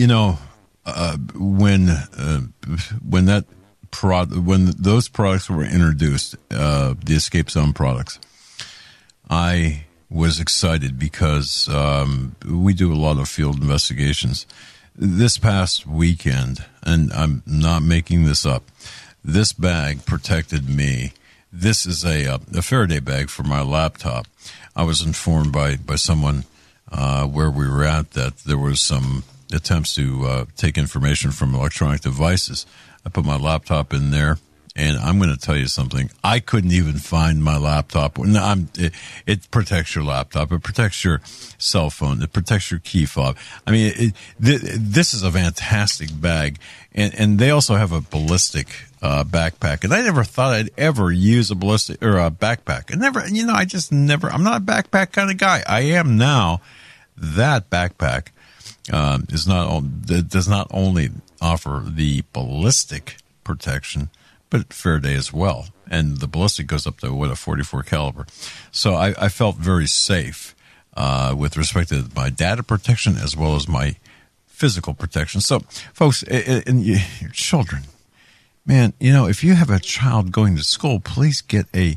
those products were introduced, the Escape Zone products, I was excited because we do a lot of field investigations. This past weekend, and I'm not making this up, this bag protected me. This is a Faraday bag for my laptop. I was informed by someone where we were at that there was some attempts to take information from electronic devices. I put my laptop in there, and I'm going to tell you something. I couldn't even find my laptop. It protects your laptop. It protects your cell phone. It protects your key fob. I mean, this is a fantastic bag, and they also have a ballistic backpack. And I never thought I'd ever use a ballistic or a backpack. I'm not a backpack kind of guy. I am now. That backpack does not only offer the ballistic protection, but Faraday as well. And the ballistic goes up to, a 44 caliber. So I felt very safe with respect to my data protection as well as my physical protection. So, folks, and your children, man, if you have a child going to school, please get a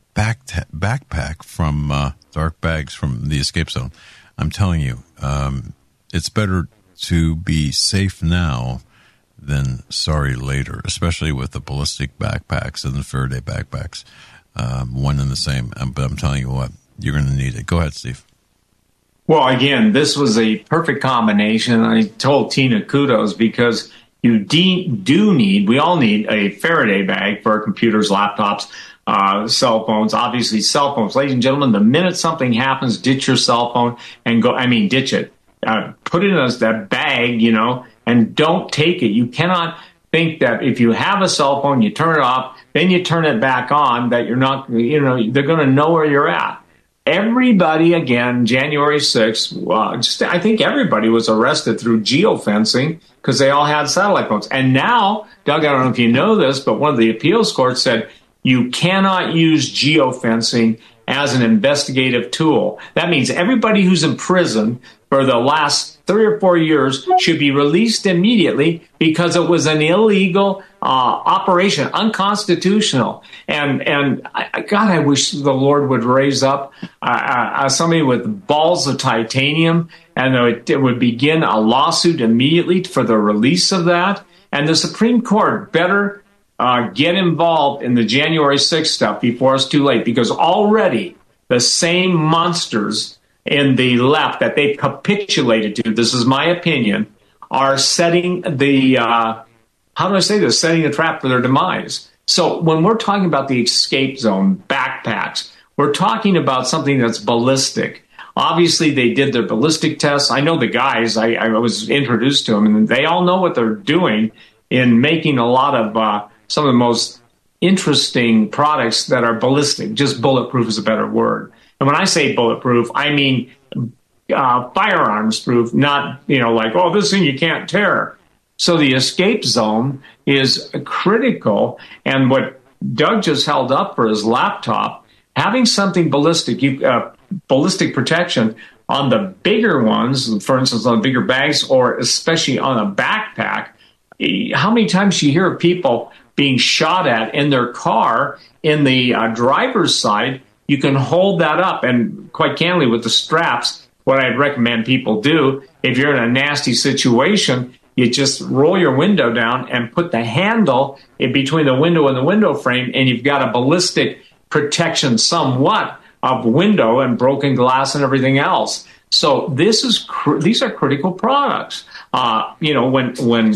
backpack from Dark Bags from the Escape Zone. I'm telling you, it's better to be safe now than sorry later, especially with the ballistic backpacks and the Faraday backpacks, one and the same. But I'm telling you what, you're going to need it. Go ahead, Steve. Well, again, this was a perfect combination. I told Tina kudos because you we all need a Faraday bag for our computers, laptops, cell phones, obviously cell phones. Ladies and gentlemen, the minute something happens, ditch your cell phone and ditch it. Put it in that bag, and don't take it. You cannot think that if you have a cell phone, you turn it off, then you turn it back on, that you're not, they're going to know where you're at. Everybody, again, January 6th, I think everybody was arrested through geofencing because they all had satellite phones. And now, Doug, I don't know if you know this, but one of the appeals courts said you cannot use geofencing as an investigative tool. That means everybody who's in prison for the last 3 or 4 years should be released immediately because it was an illegal operation, unconstitutional. And I wish the Lord would raise up somebody with balls of titanium, and it would begin a lawsuit immediately for the release of that. And the Supreme Court better get involved in the January 6th stuff before it's too late, because already the same monsters in the left that they capitulated to, this is my opinion, are setting the, setting the trap for their demise. So when we're talking about the Escape Zone backpacks, we're talking about something that's ballistic. Obviously, they did their ballistic tests. I know the guys, I was introduced to them, and they all know what they're doing in making a lot of some of the most interesting products that are ballistic. Just bulletproof is a better word. And when I say bulletproof, I mean firearms proof, not, this thing you can't tear. So the Escape Zone is critical. And what Doug just held up for his laptop, having something ballistic, ballistic protection on the bigger ones, for instance, on bigger bags, or especially on a backpack. How many times do you hear of people being shot at in their car in the driver's side? You can hold that up, and quite candidly, with the straps, what I'd recommend people do, if you're in a nasty situation, you just roll your window down and put the handle in between the window and the window frame, and you've got a ballistic protection somewhat of window and broken glass and everything else. So these are critical products. When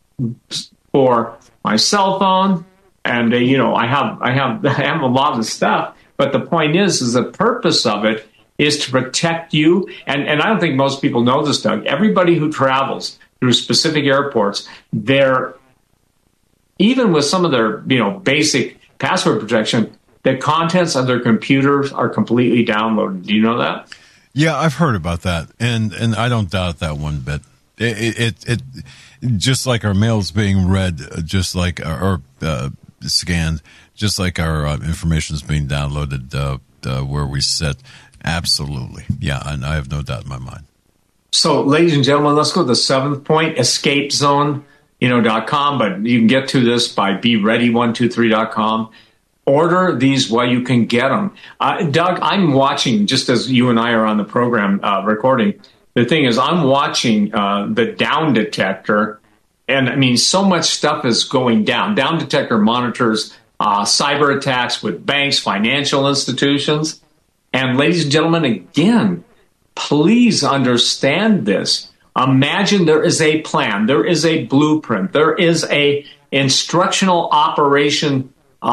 for my cell phone, and I have a lot of stuff. But the point is the purpose of it is to protect you. And I don't think most people know this, Doug. Everybody who travels through specific airports, they're, even with some of their, basic password protection, the contents of their computers are completely downloaded. Do you know that? Yeah, I've heard about that, and I don't doubt that one bit. It just like our mail's being read, just like or scanned, just like our information is being downloaded where we sit. Absolutely, yeah, and I have no doubt in my mind. So, ladies and gentlemen, let's go to the seventh point: escapezone.com. But you can get to this by beready123.com. Order these while you can get them. Doug, I'm watching, just as you and I are on the program recording, the thing is I'm watching the Down Detector, and I mean, so much stuff is going down. Down Detector monitors cyber attacks with banks, financial institutions. And ladies and gentlemen, again, please understand this. Imagine there is a plan, there is a blueprint, there is a instructional operation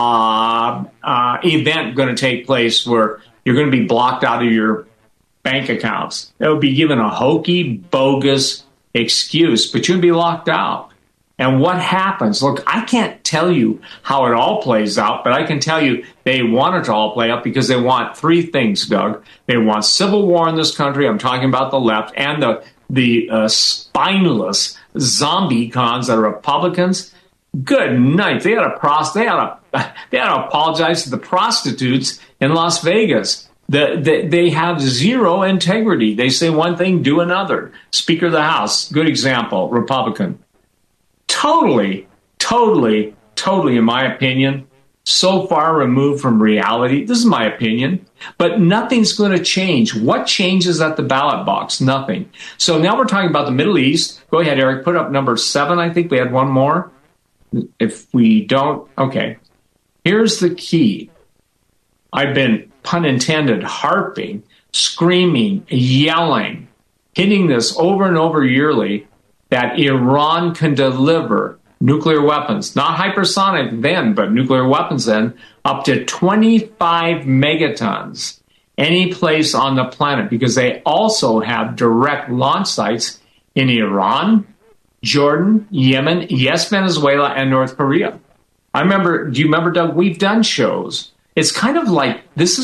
event going to take place where you're going to be blocked out of your bank accounts. It will be given a hokey, bogus excuse, but you'll be locked out. And what happens? Look, I can't tell you how it all plays out, but I can tell you they want it to all play out because they want three things, Doug. They want civil war in this country. I'm talking about the left and the spineless zombie cons that are Republicans. Good night. They ought to apologize to the prostitutes in Las Vegas. They have zero integrity. They say one thing, do another. Speaker of the House, good example, Republican. Totally, in my opinion, so far removed from reality. This is my opinion. But nothing's going to change. What changes at the ballot box? Nothing. So now we're talking about the Middle East. Go ahead, Eric. Put up number 7. I think we had one more. If we don't, okay. Here's the key. I've been, pun intended, harping, screaming, yelling, hitting this over and over yearly, that Iran can deliver nuclear weapons, not hypersonic then, but nuclear weapons then, up to 25 megatons any place on the planet, because they also have direct launch sites in Iran, Jordan, Yemen, yes, Venezuela, and North Korea. Do you remember, Doug, we've done shows. This is kind of like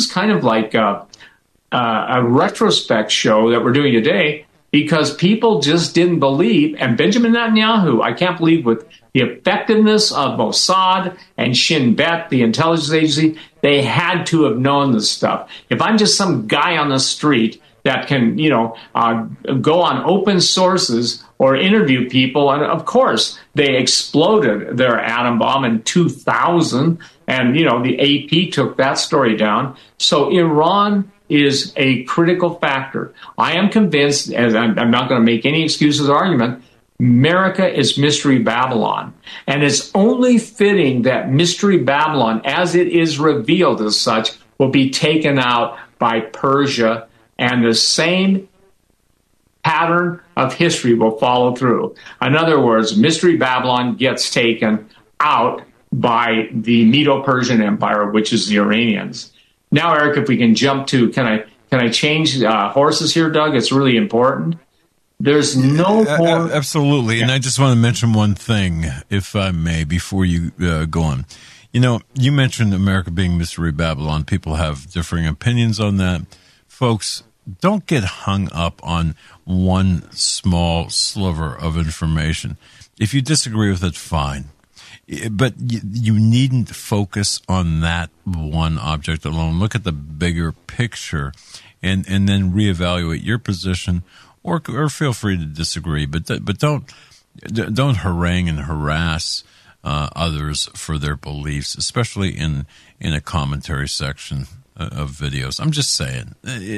a retrospect show that we're doing today, because people just didn't believe. And Benjamin Netanyahu, I can't believe, with the effectiveness of Mossad and Shin Bet, the intelligence agency, they had to have known this stuff. If I'm just some guy on the street that can, go on open sources or interview people. And of course, they exploded their atom bomb in 2000. And, the AP took that story down. So Iran is a critical factor. I am convinced, and I'm not going to make any excuses or argument, America is Mystery Babylon. And it's only fitting that Mystery Babylon, as it is revealed as such, will be taken out by Persia, and the same pattern of history will follow through. In other words, Mystery Babylon gets taken out by the Medo-Persian Empire, which is the Iranians. Now, Eric, if we can jump to, can I change horses here, Doug? It's really important. There's no more. Absolutely. Yeah. And I just want to mention one thing, if I may, before you go on. You mentioned America being Mystery Babylon. People have differing opinions on that. Folks, don't get hung up on one small sliver of information. If you disagree with it, fine. But you needn't focus on that one object alone. Look at the bigger picture and then reevaluate your position, or feel free to disagree. But don't harangue and harass others for their beliefs, especially in a commentary section of videos. I'm just saying.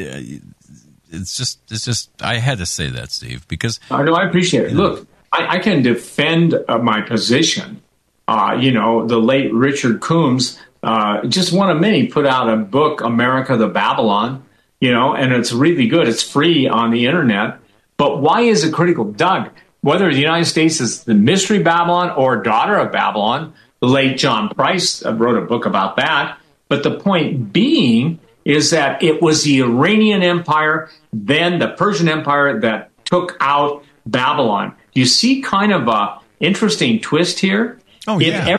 It's just I had to say that, Steve, because I appreciate it. Look, I can defend my position. The late Richard Coombs, just one of many, put out a book, America the Babylon, and it's really good. It's free on the internet. But why is it critical? Doug, whether the United States is the Mystery Babylon or Daughter of Babylon, the late John Price wrote a book about that. But the point being is that it was the Iranian Empire, then the Persian Empire that took out Babylon. You see kind of a interesting twist here. Oh, yeah.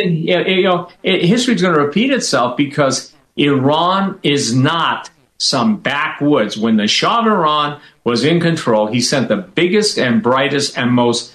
History is going to repeat itself because Iran is not some backwoods. When the Shah of Iran was in control, he sent the biggest and brightest and most,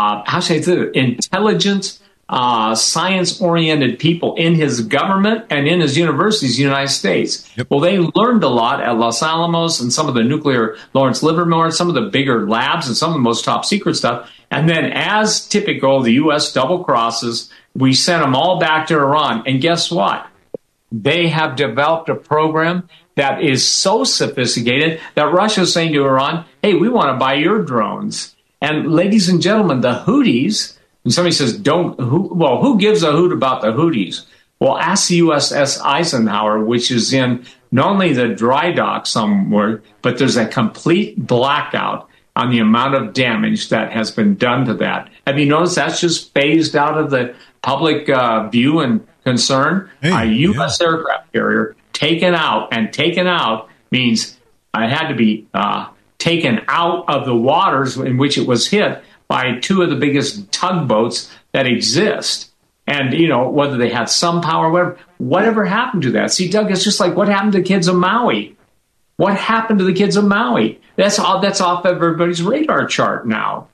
intelligent, science-oriented people in his government and in his universities in the United States. Yep. Well, they learned a lot at Los Alamos and some of the nuclear Lawrence Livermore, some of the bigger labs and some of the most top secret stuff. And then, as typical, the U.S. double crosses. We sent them all back to Iran. And guess what? They have developed a program that is so sophisticated that Russia is saying to Iran, hey, we want to buy your drones. And ladies and gentlemen, the Houthis, and somebody says, who gives a hoot about the Houthis? Well, ask the USS Eisenhower, which is in not only the dry dock somewhere, but there's a complete blackout on the amount of damage that has been done to that. Have you noticed that's just phased out of the public view and concern? A U.S. aircraft carrier taken out means it had to be taken out of the waters in which it was hit by two of the biggest tugboats that exist. And, whether they had some power, whatever happened to that? See, Doug, it's just like what happened to the kids of Maui. What happened to the kids of Maui? That's off everybody's radar chart now,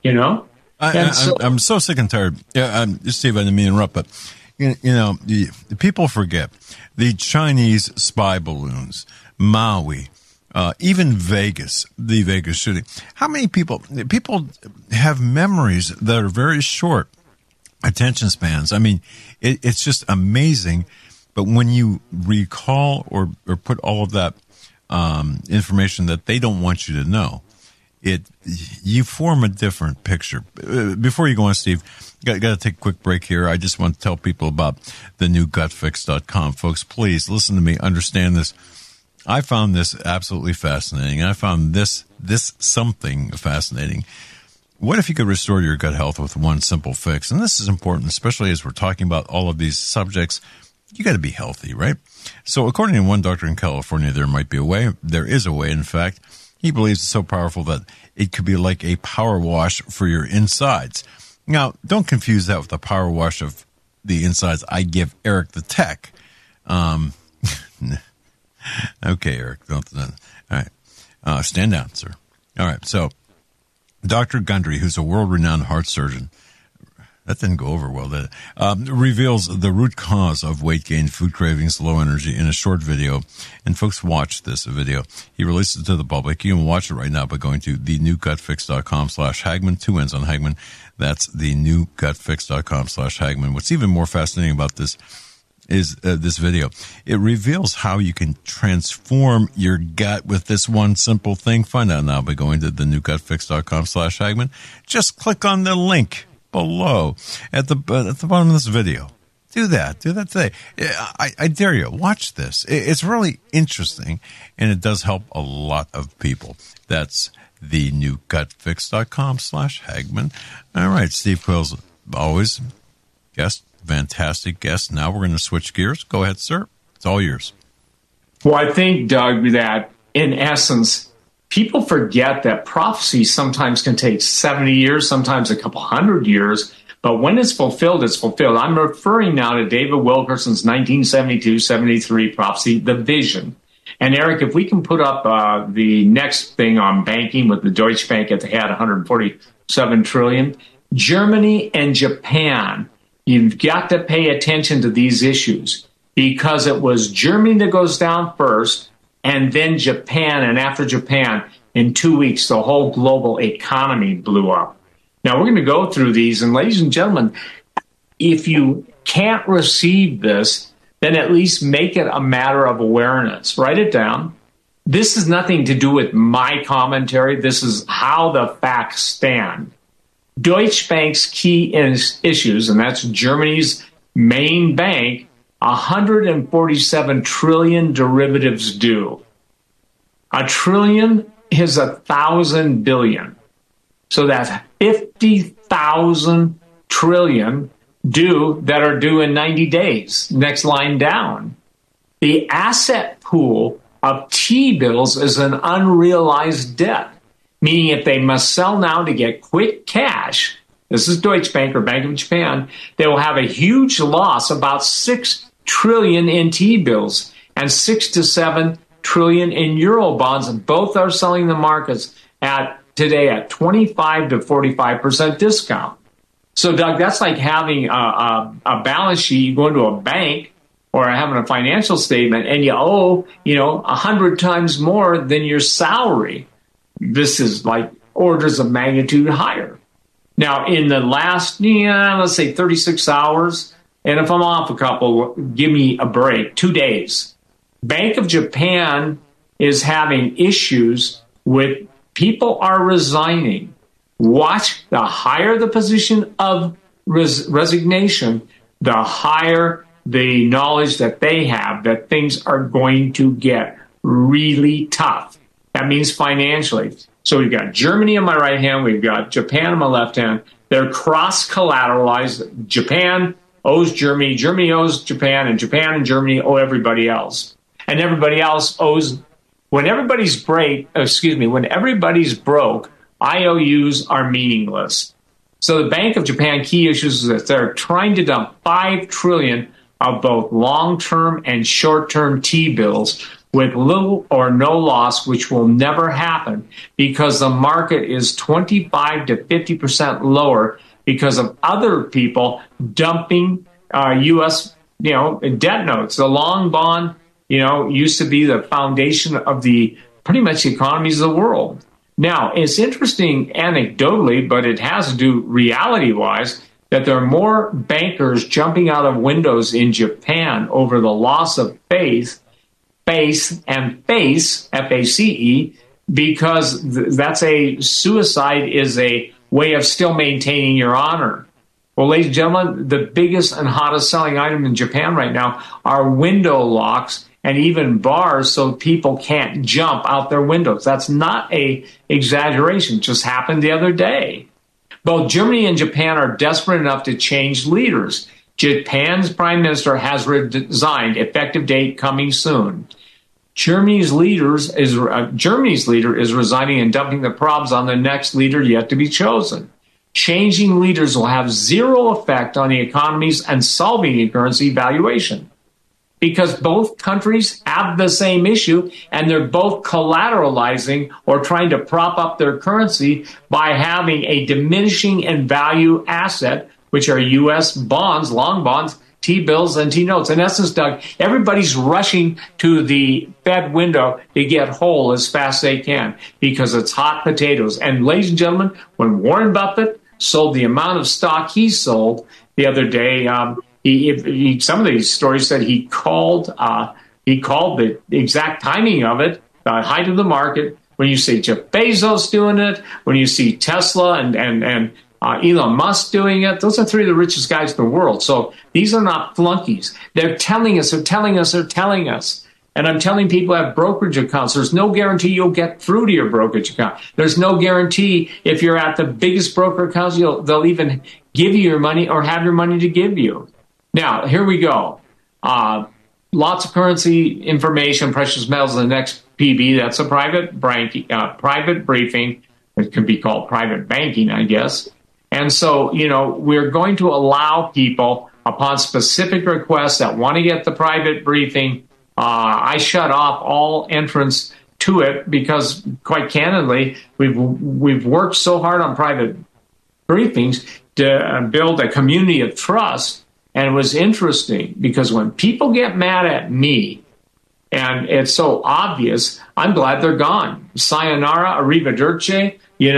I'm so sick and tired. Yeah, Steve, I didn't mean to interrupt, but, the people forget the Chinese spy balloons, Maui, even Vegas, the Vegas shooting. How many people have memories that are very short, attention spans? I mean, it's just amazing. But when you recall or put all of that information that they don't want you to know, you form a different picture. Before you go on, Steve, got to take a quick break here. I just want to tell people about the new gutfix.com. Folks, please listen to me, understand this. I found this absolutely fascinating. I found this something fascinating. What if you could restore your gut health with one simple fix? And this is important, especially as we're talking about all of these subjects. You got to be healthy, right? So according to one doctor in California, there might be a way. There is a way, in fact. He believes it's so powerful that it could be like a power wash for your insides. Now, don't confuse that with the power wash of the insides I give Eric the Tech. Okay, Eric. All right. Stand down, sir. All right. So Dr. Gundry, who's a world-renowned heart surgeon, that didn't go over well, did it? Reveals the root cause of weight gain, food cravings, low energy in a short video. And folks, watch this video. He released it to the public. You can watch it right now by going to thenewgutfix.com/Hagman, 2 N's on Hagman. That's thenewgutfix.com/Hagman. What's even more fascinating about this is this video. It reveals how you can transform your gut with this one simple thing. Find out now by going to thenewgutfix.com/Hagman. Just click on the link below at the bottom of this video. Do that today. I dare you. Watch this. It's really interesting, and it does help a lot of people. That's thenewgutfix.com/Hagman. All right, Steve Quayle's always guest. Fantastic guest. Now we're going to switch gears. Go ahead, sir. It's all yours. Well, I think, Doug, that in essence, people forget that prophecy sometimes can take 70 years, sometimes a couple hundred years. But when it's fulfilled, it's fulfilled. I'm referring now to David Wilkerson's 1972-73 prophecy, The Vision. And Eric, if we can put up the next thing on banking with the Deutsche Bank at the head, 147 trillion. Germany and Japan, you've got to pay attention to these issues because it was Germany that goes down first and then Japan. And after Japan, in 2 weeks, the whole global economy blew up. Now, we're going to go through these. And ladies and gentlemen, if you can't receive this, then at least make it a matter of awareness. Write it down. This is nothing to do with my commentary. This is how the facts stand. Deutsche Bank's key issues, and that's Germany's main bank, 147 trillion derivatives due. A trillion is 1,000 billion. So that's 50,000 trillion due in 90 days. Next line down. The asset pool of T-bills as an unrealized debt, meaning if they must sell now to get quick cash, this is Deutsche Bank or Bank of Japan, they will have a huge loss, about $6 trillion in T-bills and 6 to 7 trillion in euro bonds, and both are selling the markets today at 25 to 45% discount. So, Doug, that's like having a balance sheet. You go into a bank or having a financial statement, and you owe 100 times more than your salary. This is like orders of magnitude higher. Now, in the last, let's say 36 hours, and if I'm off a couple, give me a break, 2 days. Bank of Japan is having issues with people are resigning. Watch, the higher the position of resignation, the higher the knowledge that they have that things are going to get really tough. That means financially. So we've got Germany on my right hand, we've got Japan on my left hand. They're cross-collateralized. Japan owes Germany, Germany owes Japan, and Germany owe everybody else. And everybody else owes, when everybody's broke, IOUs are meaningless. So the Bank of Japan key issues is that they're trying to dump $5 trillion of both long-term and short-term T-bills with little or no loss, which will never happen because the market is 25 to 50% lower because of other people dumping U.S. debt notes. The long bond, used to be the foundation of pretty much the economies of the world. Now, it's interesting anecdotally, but it has to do reality-wise, that there are more bankers jumping out of windows in Japan over the loss of faith, F-A-C-E, because that's suicide is a way of still maintaining your honor. Well, ladies and gentlemen, the biggest and hottest selling item in Japan right now are window locks and even bars so people can't jump out their windows. That's not an exaggeration. It just happened the other day. Both Germany and Japan are desperate enough to change leaders. Japan's prime minister has resigned, effective date coming soon. Germany's leader is resigning and dumping the problems on the next leader yet to be chosen. Changing leaders will have zero effect on the economies and solving the currency valuation because both countries have the same issue and they're both collateralizing or trying to prop up their currency by having a diminishing in value asset, which are U.S. bonds, long bonds, T-bills and T-notes. In essence, Doug, everybody's rushing to the Fed window to get whole as fast as they can because it's hot potatoes. And ladies and gentlemen, when Warren Buffett sold the amount of stock he sold the other day, some of these stories said he called the exact timing of it, the height of the market. When you see Jeff Bezos doing it, when you see Tesla and Elon Musk doing it. Those are three of the richest guys in the world. So these are not flunkies. They're telling us. And I'm telling people who have brokerage accounts, there's no guarantee you'll get through to your brokerage account. There's no guarantee if you're at the biggest broker accounts, they'll even give you your money or have your money to give you. Now, here we go. Lots of currency information, precious metals in the next PB. That's a private briefing. It can be called private banking, I guess. And so, we're going to allow people upon specific requests that want to get the private briefing. I shut off all entrance to it because, quite candidly, we've worked so hard on private briefings to build a community of trust. And it was interesting because when people get mad at me, and it's so obvious, I'm glad they're gone. Sayonara, arrivederci,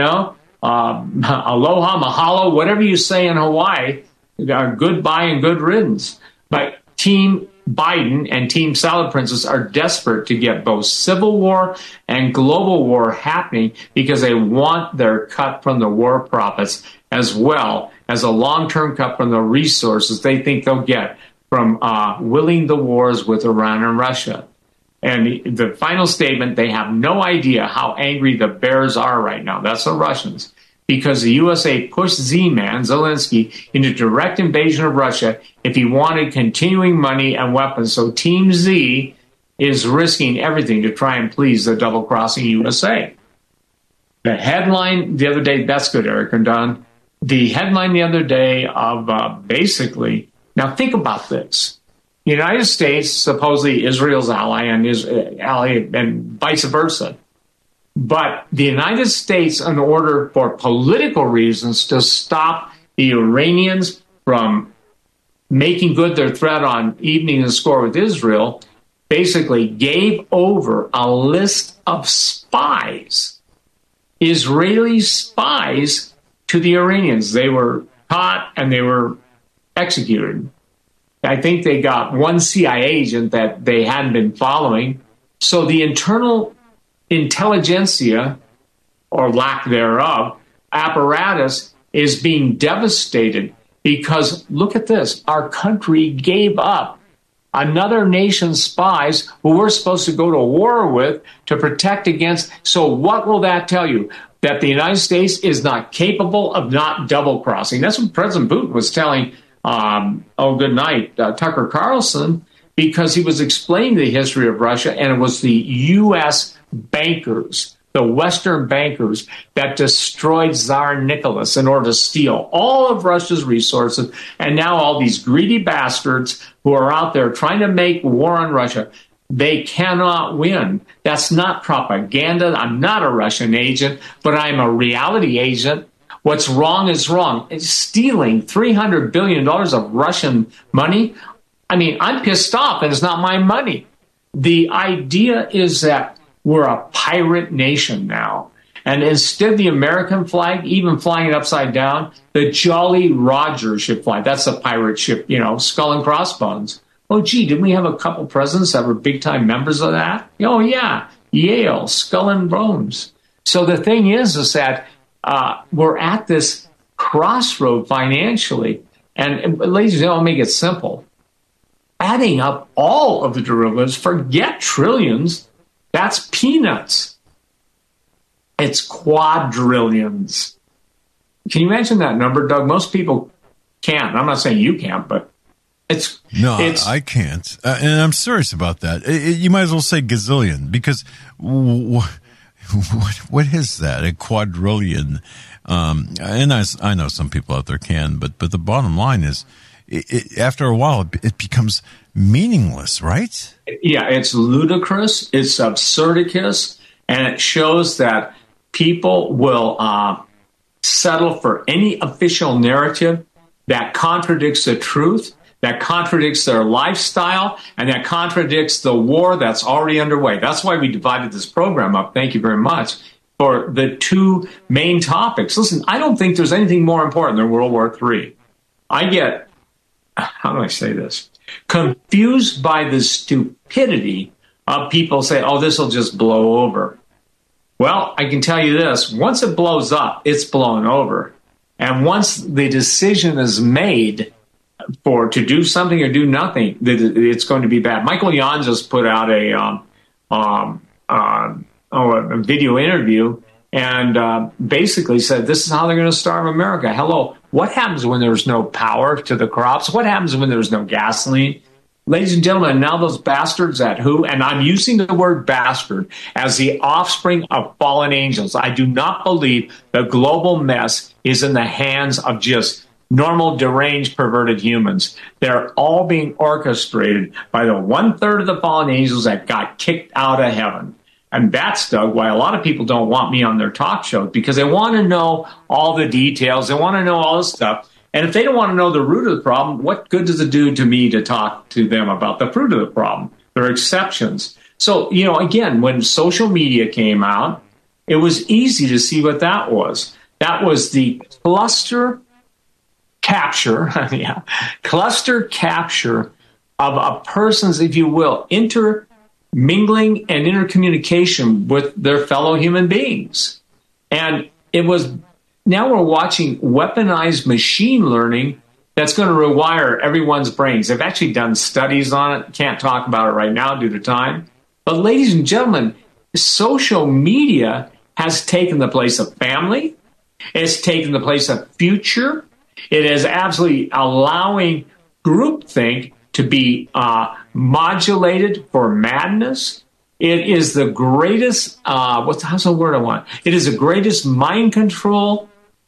aloha, mahalo, whatever you say in Hawaii, goodbye and good riddance. But Team Biden and Team Salad Princess are desperate to get both civil war and global war happening because they want their cut from the war profits as well as a long-term cut from the resources they think they'll get from winning the wars with Iran and Russia. And the final statement, they have no idea how angry the bears are right now. That's the Russians. Because the USA pushed Z-Man, Zelensky, into direct invasion of Russia if he wanted continuing money and weapons. So Team Z is risking everything to try and please the double-crossing USA. The headline the other day, that's good, Eric and Don. The headline the other day of basically, now think about this. The United States, supposedly Israel's ally and vice versa. But the United States, in order for political reasons to stop the Iranians from making good their threat on evening the score with Israel, basically gave over a list of spies, Israeli spies, to the Iranians. They were caught and they were executed. I think they got one CIA agent that they hadn't been following. So the internal intelligentsia, or lack thereof, apparatus is being devastated because, look at this, our country gave up another nation's spies who we're supposed to go to war with to protect against. So what will that tell you? That the United States is not capable of not double-crossing. That's what President Putin was telling, Tucker Carlson, because he was explaining the history of Russia, and it was the U.S. bankers, the Western bankers, that destroyed Tsar Nicholas in order to steal all of Russia's resources. And now all these greedy bastards who are out there trying to make war on Russia, they cannot win. That's not propaganda. I'm not a Russian agent, but I'm a reality agent. What's wrong is wrong. It's stealing $300 billion of Russian money. I mean, I'm pissed off, and it's not my money. The idea is that we're a pirate nation now. And instead of the American flag, even flying it upside down, the Jolly Roger should fly. That's a pirate ship, skull and crossbones. Oh, gee, didn't we have a couple presidents that were big-time members of that? Oh, yeah, Yale, skull and bones. So the thing is that we're at this crossroad financially. And ladies and gentlemen, I'll make it simple. Adding up all of the derivatives, forget trillions, that's peanuts. It's quadrillions. Can you imagine that number, Doug? Most people can't. I'm not saying you can't, but I can't. And I'm serious about that. You might as well say gazillion, because what is that? A quadrillion? And I know some people out there can, but the bottom line is, after a while, it becomes meaningless, right? Yeah, it's ludicrous, it's absurdicus, and it shows that people will settle for any official narrative that contradicts the truth, that contradicts their lifestyle, and that contradicts the war that's already underway. That's why we divided this program up, thank you very much, for the two main topics. Listen, I don't think there's anything more important than World War III. I get, how do I say this, confused by the stupidity of people say, oh, this will just blow over. Well, I can tell you this, once it blows up, it's blown over. And once the decision is made to do something or do nothing, it's going to be bad. Michael Yon just put out a video interview and basically said, this is how they're going to starve America. Hello, what happens when there's no power to the crops? What happens when there's no gasoline? Ladies and gentlemen, now those bastards and I'm using the word bastard as the offspring of fallen angels. I do not believe the global mess is in the hands of just normal, deranged, perverted humans. They're all being orchestrated by the 1/3 of the fallen angels that got kicked out of heaven. And that's, Doug, why a lot of people don't want me on their talk shows, because they want to know all the details. They want to know all this stuff. And if they don't want to know the root of the problem, what good does it do to me to talk to them about the fruit of the problem? There are exceptions. So, again, when social media came out, it was easy to see what that was. That was the cluster capture of a person's, if you will, intermingling and intercommunication with their fellow human beings. And it was, now we're watching weaponized machine learning that's going to rewire everyone's brains. They've actually done studies on it. Can't talk about it right now due to time. But ladies and gentlemen, social media has taken the place of family. It's taken the place of future. It is absolutely allowing groupthink to be modulated for madness. It is the greatest, how's the word I want? It is the greatest mind control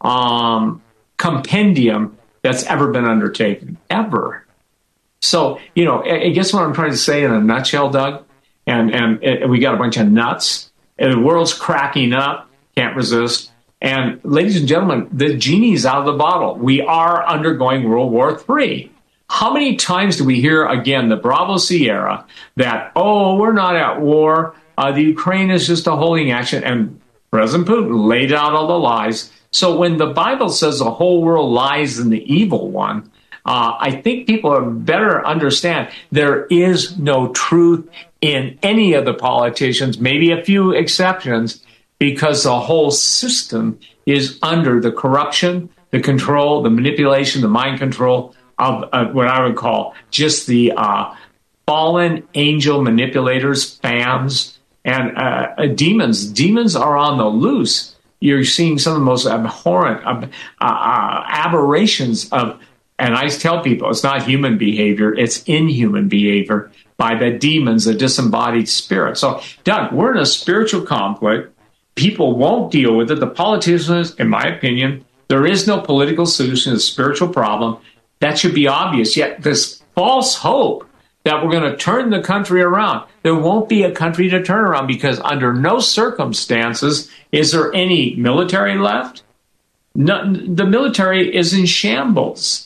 compendium that's ever been undertaken, ever. So, I guess what I'm trying to say in a nutshell, Doug, and we got a bunch of nuts, and the world's cracking up, can't resist. And ladies and gentlemen, the genie's out of the bottle. We are undergoing World War III. How many times do we hear, again, the Bravo Sierra, that, we're not at war, the Ukraine is just a holding action, and President Putin laid out all the lies. So when the Bible says the whole world lies in the evil one, I think people better understand there is no truth in any of the politicians, maybe a few exceptions, because the whole system is under the corruption, the control, the manipulation, the mind control of what I would call just the fallen angel manipulators, spams, and demons. Demons are on the loose. You're seeing some of the most abhorrent aberrations of, and I tell people, it's not human behavior, it's inhuman behavior by the demons, the disembodied spirit. So, Doug, we're in a spiritual conflict. People won't deal with it. The politicians, in my opinion, there is no political solution to the spiritual problem. That should be obvious. Yet this false hope that we're going to turn the country around, there won't be a country to turn around, because under no circumstances is there any military left. No, the military is in shambles.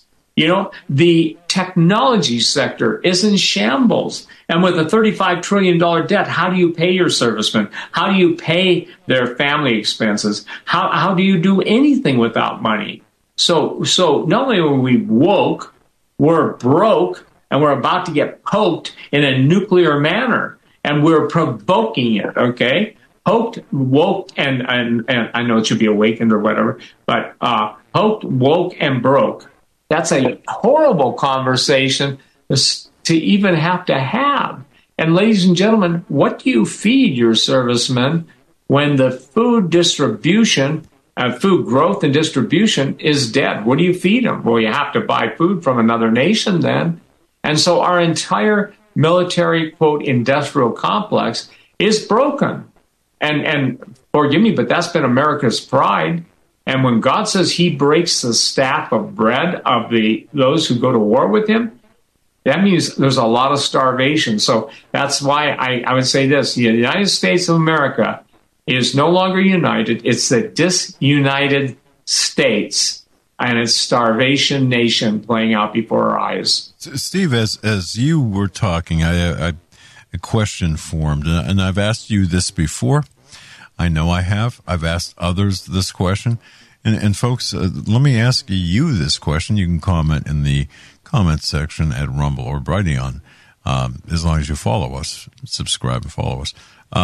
The technology sector is in shambles. And with a $35 trillion debt, how do you pay your servicemen? How do you pay their family expenses? How do you do anything without money? So not only are we woke, we're broke, and we're about to get poked in a nuclear manner, and we're provoking it, okay? Poked, woke, and I know it should be awakened or whatever, but poked, woke, and broke. That's a horrible conversation to even have to have. And ladies and gentlemen, what do you feed your servicemen when the food distribution, food growth and distribution is dead? What do you feed them? Well, you have to buy food from another nation then. And so our entire military, quote, industrial complex is broken. And forgive me, but that's been America's pride. And when God says he breaks the staff of bread of those who go to war with him, that means there's a lot of starvation. So that's why I would say this: the United States of America is no longer united. It's the disunited states, and it's starvation nation playing out before our eyes. Steve, as you were talking, a question formed, and I've asked you this before. I know I have. I've asked others this question. And folks, let me ask you this question. You can comment in the comment section at Rumble or Brighteon, as long as you follow us, subscribe and follow us.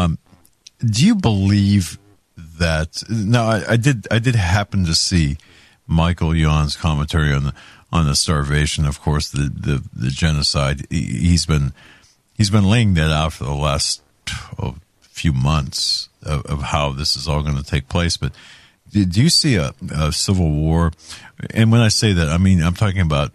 Do you believe that? Now, I did happen to see Michael Yon's commentary on the starvation. Of course, the genocide. He's been laying that out for the last few months of how this is all going to take place. But do you see a civil war? And when I say that, I mean, I'm talking about,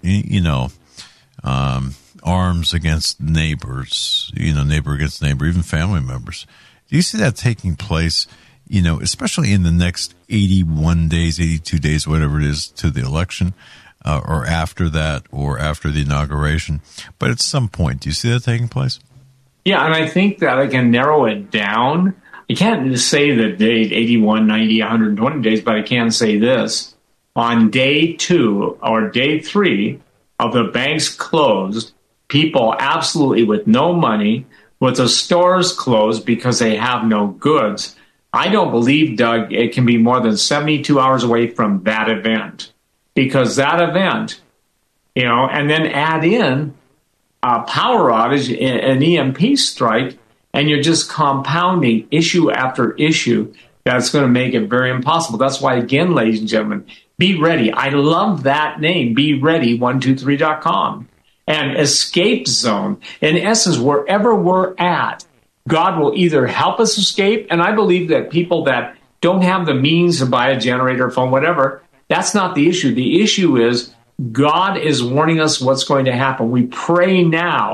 arms against neighbors, neighbor against neighbor, even family members. Do you see that taking place, especially in the next 81 days, 82 days, whatever it is, to the election, or after that, or after the inauguration? But at some point, do you see that taking place? Yeah, and I think that I can narrow it down. You can't just say the date 81, 90, 120 days, but I can say this. On day 2 or day 3 of the banks closed, people absolutely with no money, with the stores closed because they have no goods. I don't believe, Doug, it can be more than 72 hours away from that event. Because that event, and then add in a power outage, an EMP strike, and you're just compounding issue after issue. That's going to make it very impossible. That's why, again, ladies and gentlemen, be ready. I love that name, BeReady123.com. And escape zone. In essence, wherever we're at, God will either help us escape, and I believe that people that don't have the means to buy a generator, phone, whatever, that's not the issue. The issue is God is warning us what's going to happen. We pray now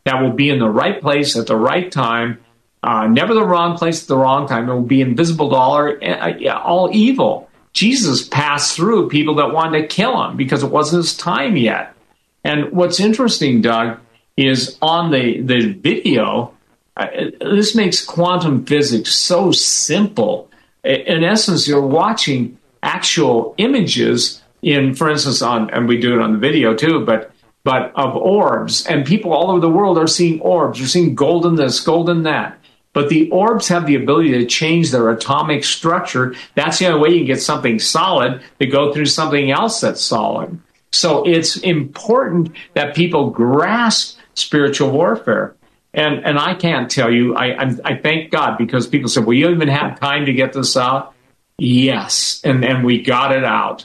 that will be in the right place at the right time, never the wrong place at the wrong time. It will be invisible to all evil. Jesus passed through people that wanted to kill him because it wasn't his time yet. And what's interesting, Doug, is on the video, this makes quantum physics so simple. In essence, you're watching actual images for instance, and we do it on the video too, but of orbs. And people all over the world are seeing orbs. You're seeing golden this, golden that. But the orbs have the ability to change their atomic structure. That's the only way you can get something solid to go through something else that's solid. So it's important that people grasp spiritual warfare. And I can't tell you, I thank God, because people said, well, you even have time to get this out? Yes, and we got it out.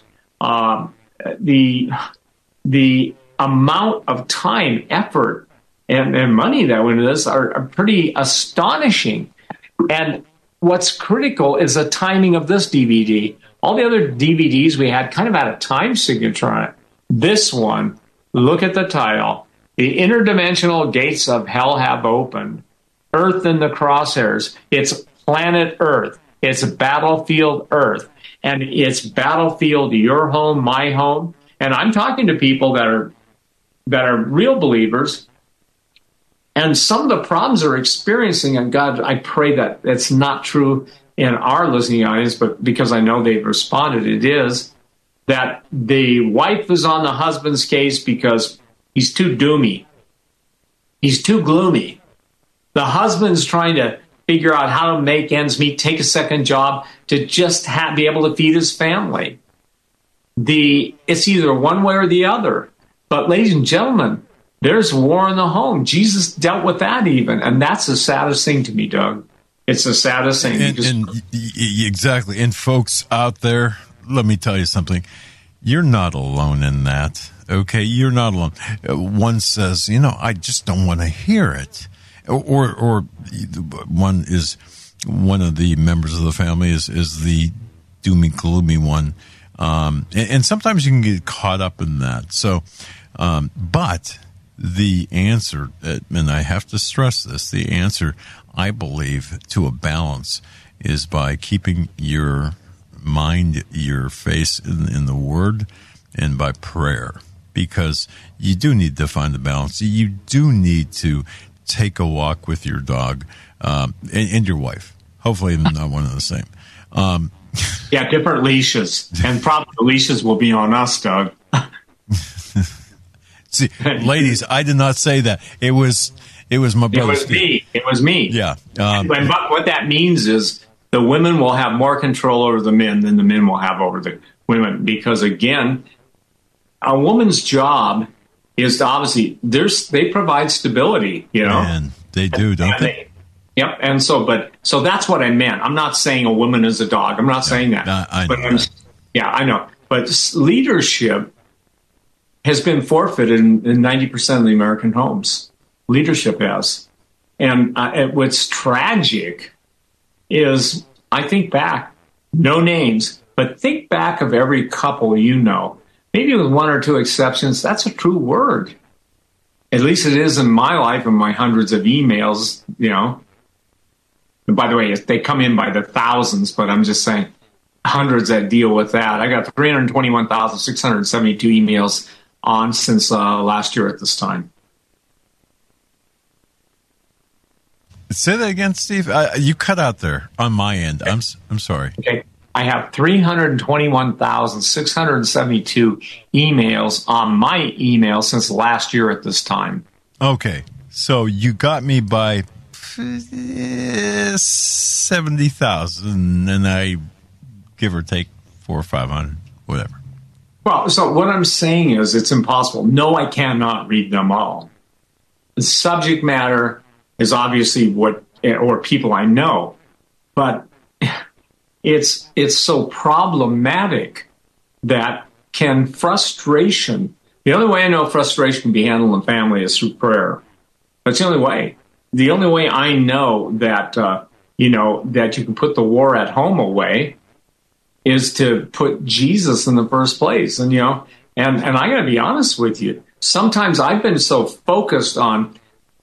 The amount of time, effort, and money that went into this are pretty astonishing. And what's critical is the timing of this DVD. All the other DVDs we had kind of had a time signature on it. This one, look at the title. The interdimensional gates of hell have opened. Earth in the crosshairs. It's planet Earth. It's battlefield Earth. And it's battlefield your home, my home. And I'm talking to people that are real believers. And some of the problems they're experiencing, and God, I pray that it's not true in our listening audience, but because I know they've responded, it is, that the wife is on the husband's case because he's too doomy. He's too gloomy. The husband's trying to figure out how to make ends meet, take a second job to just be able to feed his family. It's either one way or the other. But ladies and gentlemen, there's war in the home. Jesus dealt with that even. And that's the saddest thing to me, Doug. It's the saddest thing. Exactly. And folks out there, let me tell you something. You're not alone in that. Okay, you're not alone. One says, I just don't want to hear it. Or one of the members of the family is the doomy, gloomy one. And sometimes you can get caught up in that. So, but the answer, and I have to stress this, the answer, I believe, to a balance is by keeping your mind, your face in the Word, and by prayer, because you do need to find the balance. You do need to take a walk with your dog and your wife. Hopefully not one and the same. Yeah, different leashes. And probably the leashes will be on us, Doug. See, ladies, I did not say that. It was my brother. It was me. Yeah. And what that means is the women will have more control over the men than the men will have over the women. Because, again, a woman's job is to obviously, they provide stability, Man, they do, don't they? Yep. And so that's what I meant. I'm not saying a woman is a dog. I'm not saying that. I know. I know. But leadership has been forfeited in 90% of the American homes. Leadership has. And what's tragic is, I think back, no names, but think back of every couple maybe with one or two exceptions, that's a true word. At least it is in my life and my hundreds of emails, And by the way, they come in by the thousands, but I'm just saying hundreds that deal with that. I got 321,672 emails on since last year at this time. Say that again, Steve. You cut out there on my end. I'm sorry. Okay. I have 321,672 emails on my email since last year at this time. Okay. So you got me by 70,000, and I give or take 400 or 500, whatever. Well, so what I'm saying is it's impossible. No, I cannot read them all. The subject matter is obviously or people I know, but it's so problematic that frustration, the only way I know frustration can be handled in family is through prayer. That's the only way. The only way I know that, that you can put the war at home away is to put Jesus in the first place. And, and I got to be honest with you. Sometimes I've been so focused on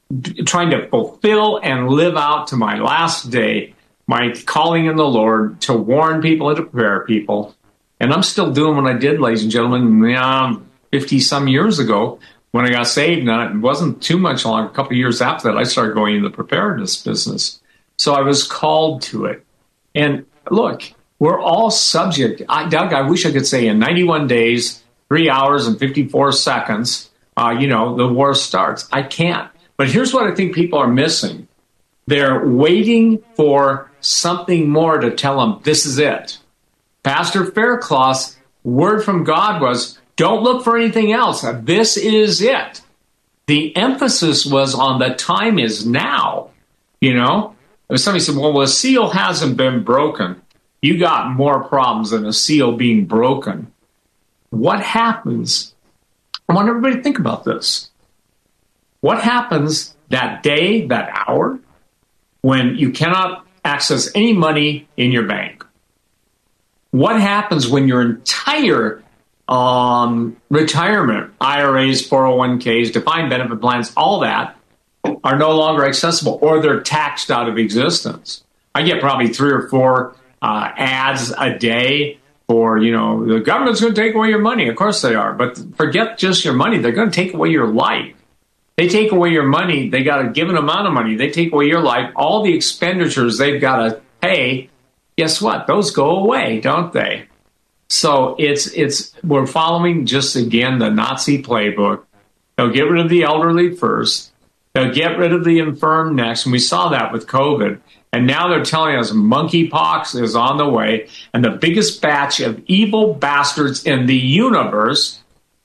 trying to fulfill and live out to my last day my calling in the Lord to warn people and to prepare people. And I'm still doing what I did, ladies and gentlemen, 50 some years ago when I got saved. And it wasn't too much long, a couple of years after that, I started going into the preparedness business. So I was called to it. And look, we're all subject. Doug, I wish I could say in 91 days, 3 hours and 54 seconds, the war starts. I can't. But here's what I think people are missing. They're waiting for something more to tell them this is it. Pastor Fairclough's word from God was, don't look for anything else. This is it. The emphasis was on the time is now. Somebody said, well, a seal hasn't been broken. You got more problems than a seal being broken. What happens? I want everybody to think about this. What happens that day, that hour, when you cannot access any money in your bank? What happens when your entire retirement, IRAs, 401ks, defined benefit plans, all that are no longer accessible or they're taxed out of existence? I get probably 3 or 4 ads a day for, the government's going to take away your money. Of course they are. But forget just your money. They're going to take away your life. They take away your money. They got a given amount of money. They take away your life. All the expenditures they've got to pay, guess what? Those go away, don't they? So we're following just, again, the Nazi playbook. They'll get rid of the elderly first. They'll get rid of the infirm next. And we saw that with COVID. And now they're telling us monkeypox is on the way. And the biggest batch of evil bastards in the universe,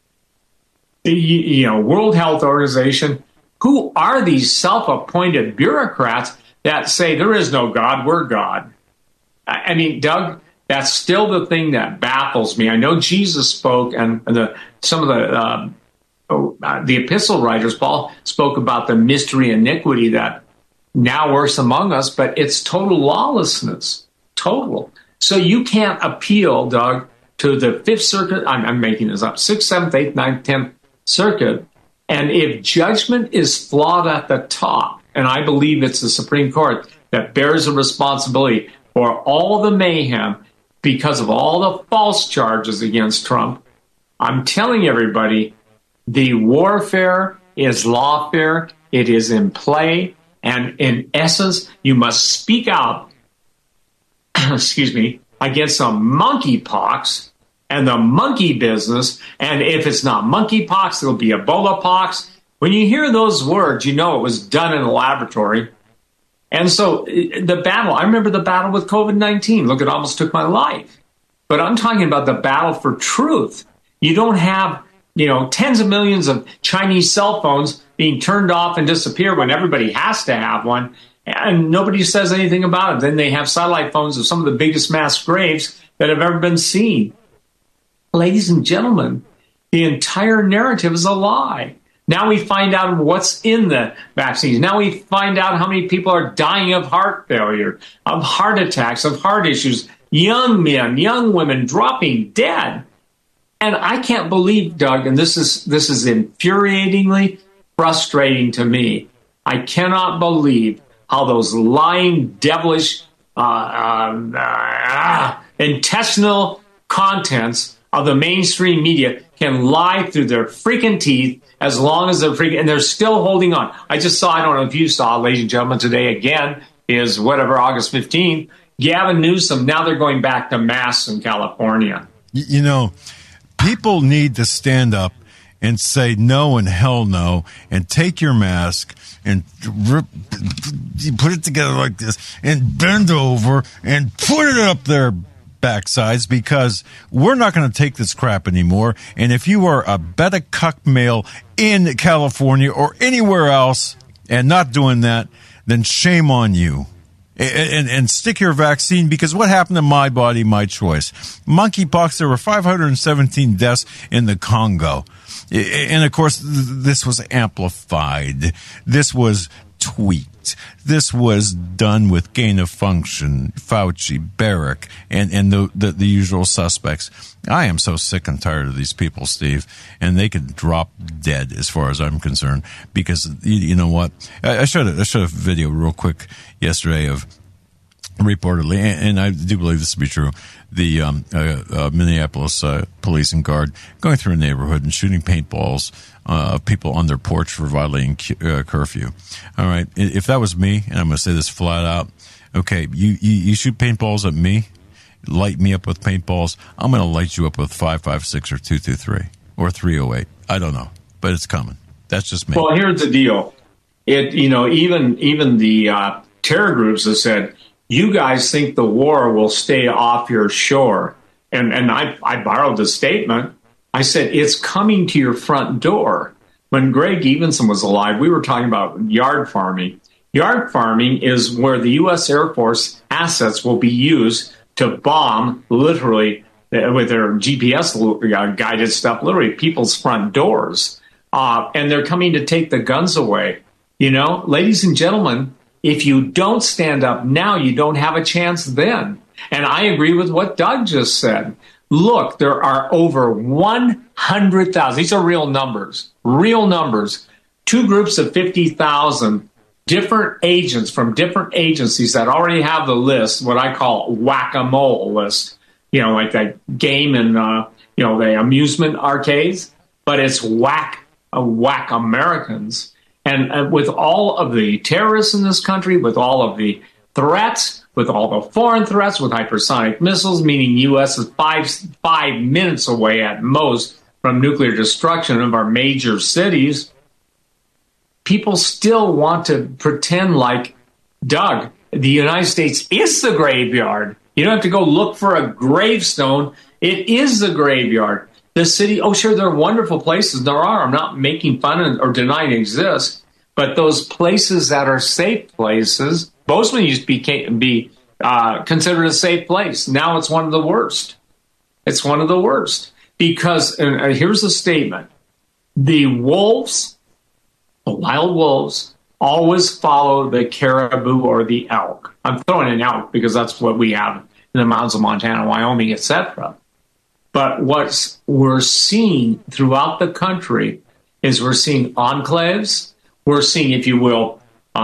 the World Health Organization, who are these self-appointed bureaucrats that say there is no God, we're God? I mean, Doug, that's still the thing that baffles me. I know Jesus spoke, and some of the epistle writers, Paul, spoke about the mystery iniquity that now works among us, but it's total lawlessness, total. So you can't appeal, Doug, to the Fifth Circuit. I'm making this up, 6th, 7th, 8th, 9th, 10th Circuit. And if judgment is flawed at the top, and I believe it's the Supreme Court that bears the responsibility for all the mayhem because of all the false charges against Trump, I'm telling everybody, the warfare is lawfare. It is in play. And in essence, you must speak out, against some monkeypox and the monkey business. And if it's not monkeypox, it'll be Ebola pox. When you hear those words, you know it was done in a laboratory. And so the battle, I remember the battle with COVID-19. Look, it almost took my life. But I'm talking about the battle for truth. You don't have, tens of millions of Chinese cell phones being turned off and disappear when everybody has to have one, and nobody says anything about it. Then they have satellite phones of some of the biggest mass graves that have ever been seen. Ladies and gentlemen, the entire narrative is a lie. Now we find out what's in the vaccines. Now we find out how many people are dying of heart failure, of heart attacks, of heart issues, young men, young women dropping dead. And I can't believe, Doug, and this is infuriatingly frustrating to me. I cannot believe how those lying, devilish, intestinal contents of the mainstream media can lie through their freaking teeth as long as they're freaking, and they're still holding on. I don't know if you saw, ladies and gentlemen, today again is August 15th. Gavin Newsom, now they're going back to masks in California. People need to stand up and say no and hell no, and take your mask and put it together like this and bend over and put it up their backsides, because we're not going to take this crap anymore. And if you are a beta cuck male in California or anywhere else and not doing that, then shame on you. And stick your vaccine, because what happened to my body, my choice? Monkeypox, there were 517 deaths in the Congo. And of course, this was amplified. This was tweaked. This was done with gain of function, Fauci, Barrick, and the usual suspects. I am so sick and tired of these people, Steve, and they could drop dead as far as I'm concerned, because you know what? I showed a video real quick yesterday of reportedly, and I do believe this to be true, the Minneapolis police and guard going through a neighborhood and shooting paintballs of people on their porch for violating curfew. All right, if that was me, and I'm going to say this flat out, okay, you shoot paintballs at me, light me up with paintballs, I'm going to light you up with 5.56 or 223 or 308. I don't know, but it's coming. That's just me. Well, here's the deal. Even the terror groups have said, you guys think the war will stay off your shore. And I borrowed the statement. I said, it's coming to your front door. When Greg Evenson was alive, we were talking about yard farming. Yard farming is where the U.S. Air Force assets will be used to bomb, literally, with their GPS guided stuff, literally people's front doors. And they're coming to take the guns away. You know, ladies and gentlemen, if you don't stand up now, you don't have a chance then. And I agree with what Doug just said. Look, there are over 100,000. These are real numbers. 2 groups of 50,000 different agents from different agencies that already have the list, what I call whack-a-mole list, you know, like that game in, the amusement arcades. But it's whack Americans. And with all of the terrorists in this country, with all of the threats, with all the foreign threats, with hypersonic missiles, meaning U.S. is 5 minutes away at most from nuclear destruction of our major cities, people still want to pretend like, Doug, the United States is the graveyard. You don't have to go look for a gravestone. It is the graveyard. The city, oh, sure, there are wonderful places. There are. I'm not making fun or denying it exists. But those places that are safe places, Bozeman used to be considered a safe place. Now it's one of the worst. It's one of the worst. Because, here's the statement, the wolves, the wild wolves, always follow the caribou or the elk. I'm throwing in elk because that's what we have in the mountains of Montana, Wyoming, etc. But what we're seeing throughout the country is we're seeing enclaves. We're seeing, if you will,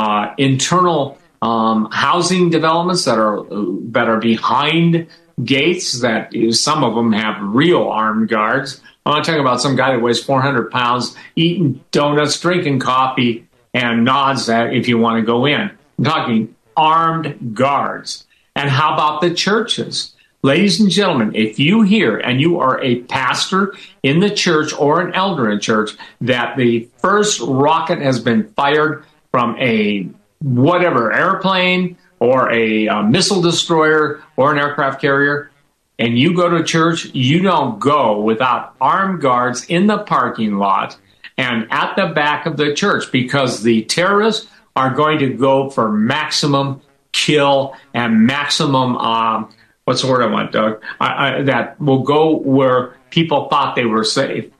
internal housing developments that are behind gates. That some of them have real armed guards. I'm not talking about some guy that weighs 400 pounds eating donuts, drinking coffee, and nods that if you want to go in. I'm talking armed guards. And how about the churches? Ladies and gentlemen, if you hear, and you are a pastor in the church or an elder in church, that the first rocket has been fired from a whatever airplane or a missile destroyer or an aircraft carrier, and you go to church, you don't go without armed guards in the parking lot and at the back of the church, because the terrorists are going to go for maximum kill and maximum what's the word I want, Doug? That will go where people thought they were safe.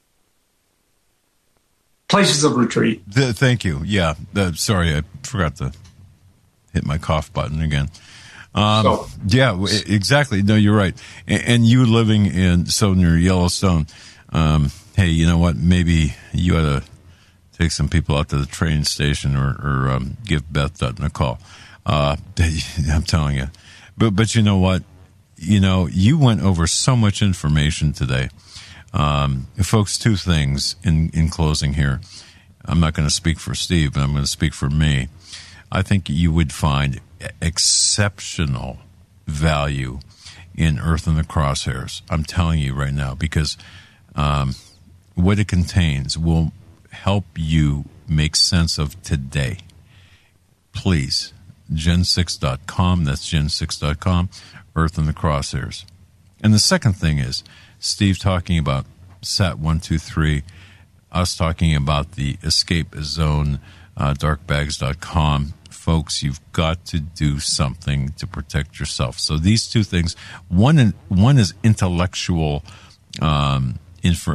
Places of retreat. Thank you. Yeah. Sorry, I forgot to hit my cough button again. Yeah, exactly. No, you're right. And you living near Yellowstone, hey, you know what? Maybe you ought to take some people out to the train station or give Beth Dutton a call. I'm telling you. But you know what? You know, you went over so much information today. Folks, 2 things in closing here. I'm not going to speak for Steve, but I'm going to speak for me. I think you would find exceptional value in Earth in the Crosshairs. I'm telling you right now, because what it contains will help you make sense of today. Please. Gen6.com, that's Gen6.com, Earth in the Crosshairs. And the second thing is, Steve talking about Sat123, us talking about the Escape Zone, darkbags.com. Folks, you've got to do something to protect yourself. So these 2 things, one is intellectual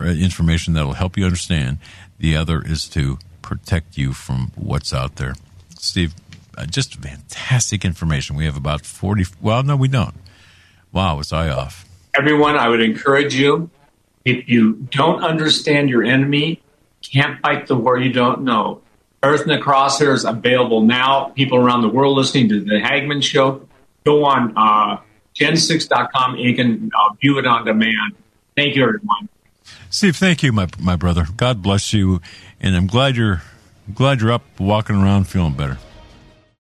information that will help you understand. The other is to protect you from what's out there. Steve, just fantastic information. We have about 40. Well, no, we don't. Wow, was I off? Everyone, I would encourage you, if you don't understand your enemy, can't fight the war you don't know. Earth in the Crosshair is available now. People around the world listening to the Hagmann Show, go on gen6.com. You can view it on demand. Thank you, everyone. Steve, thank you, my brother. God bless you, and I'm glad you're up, walking around, feeling better.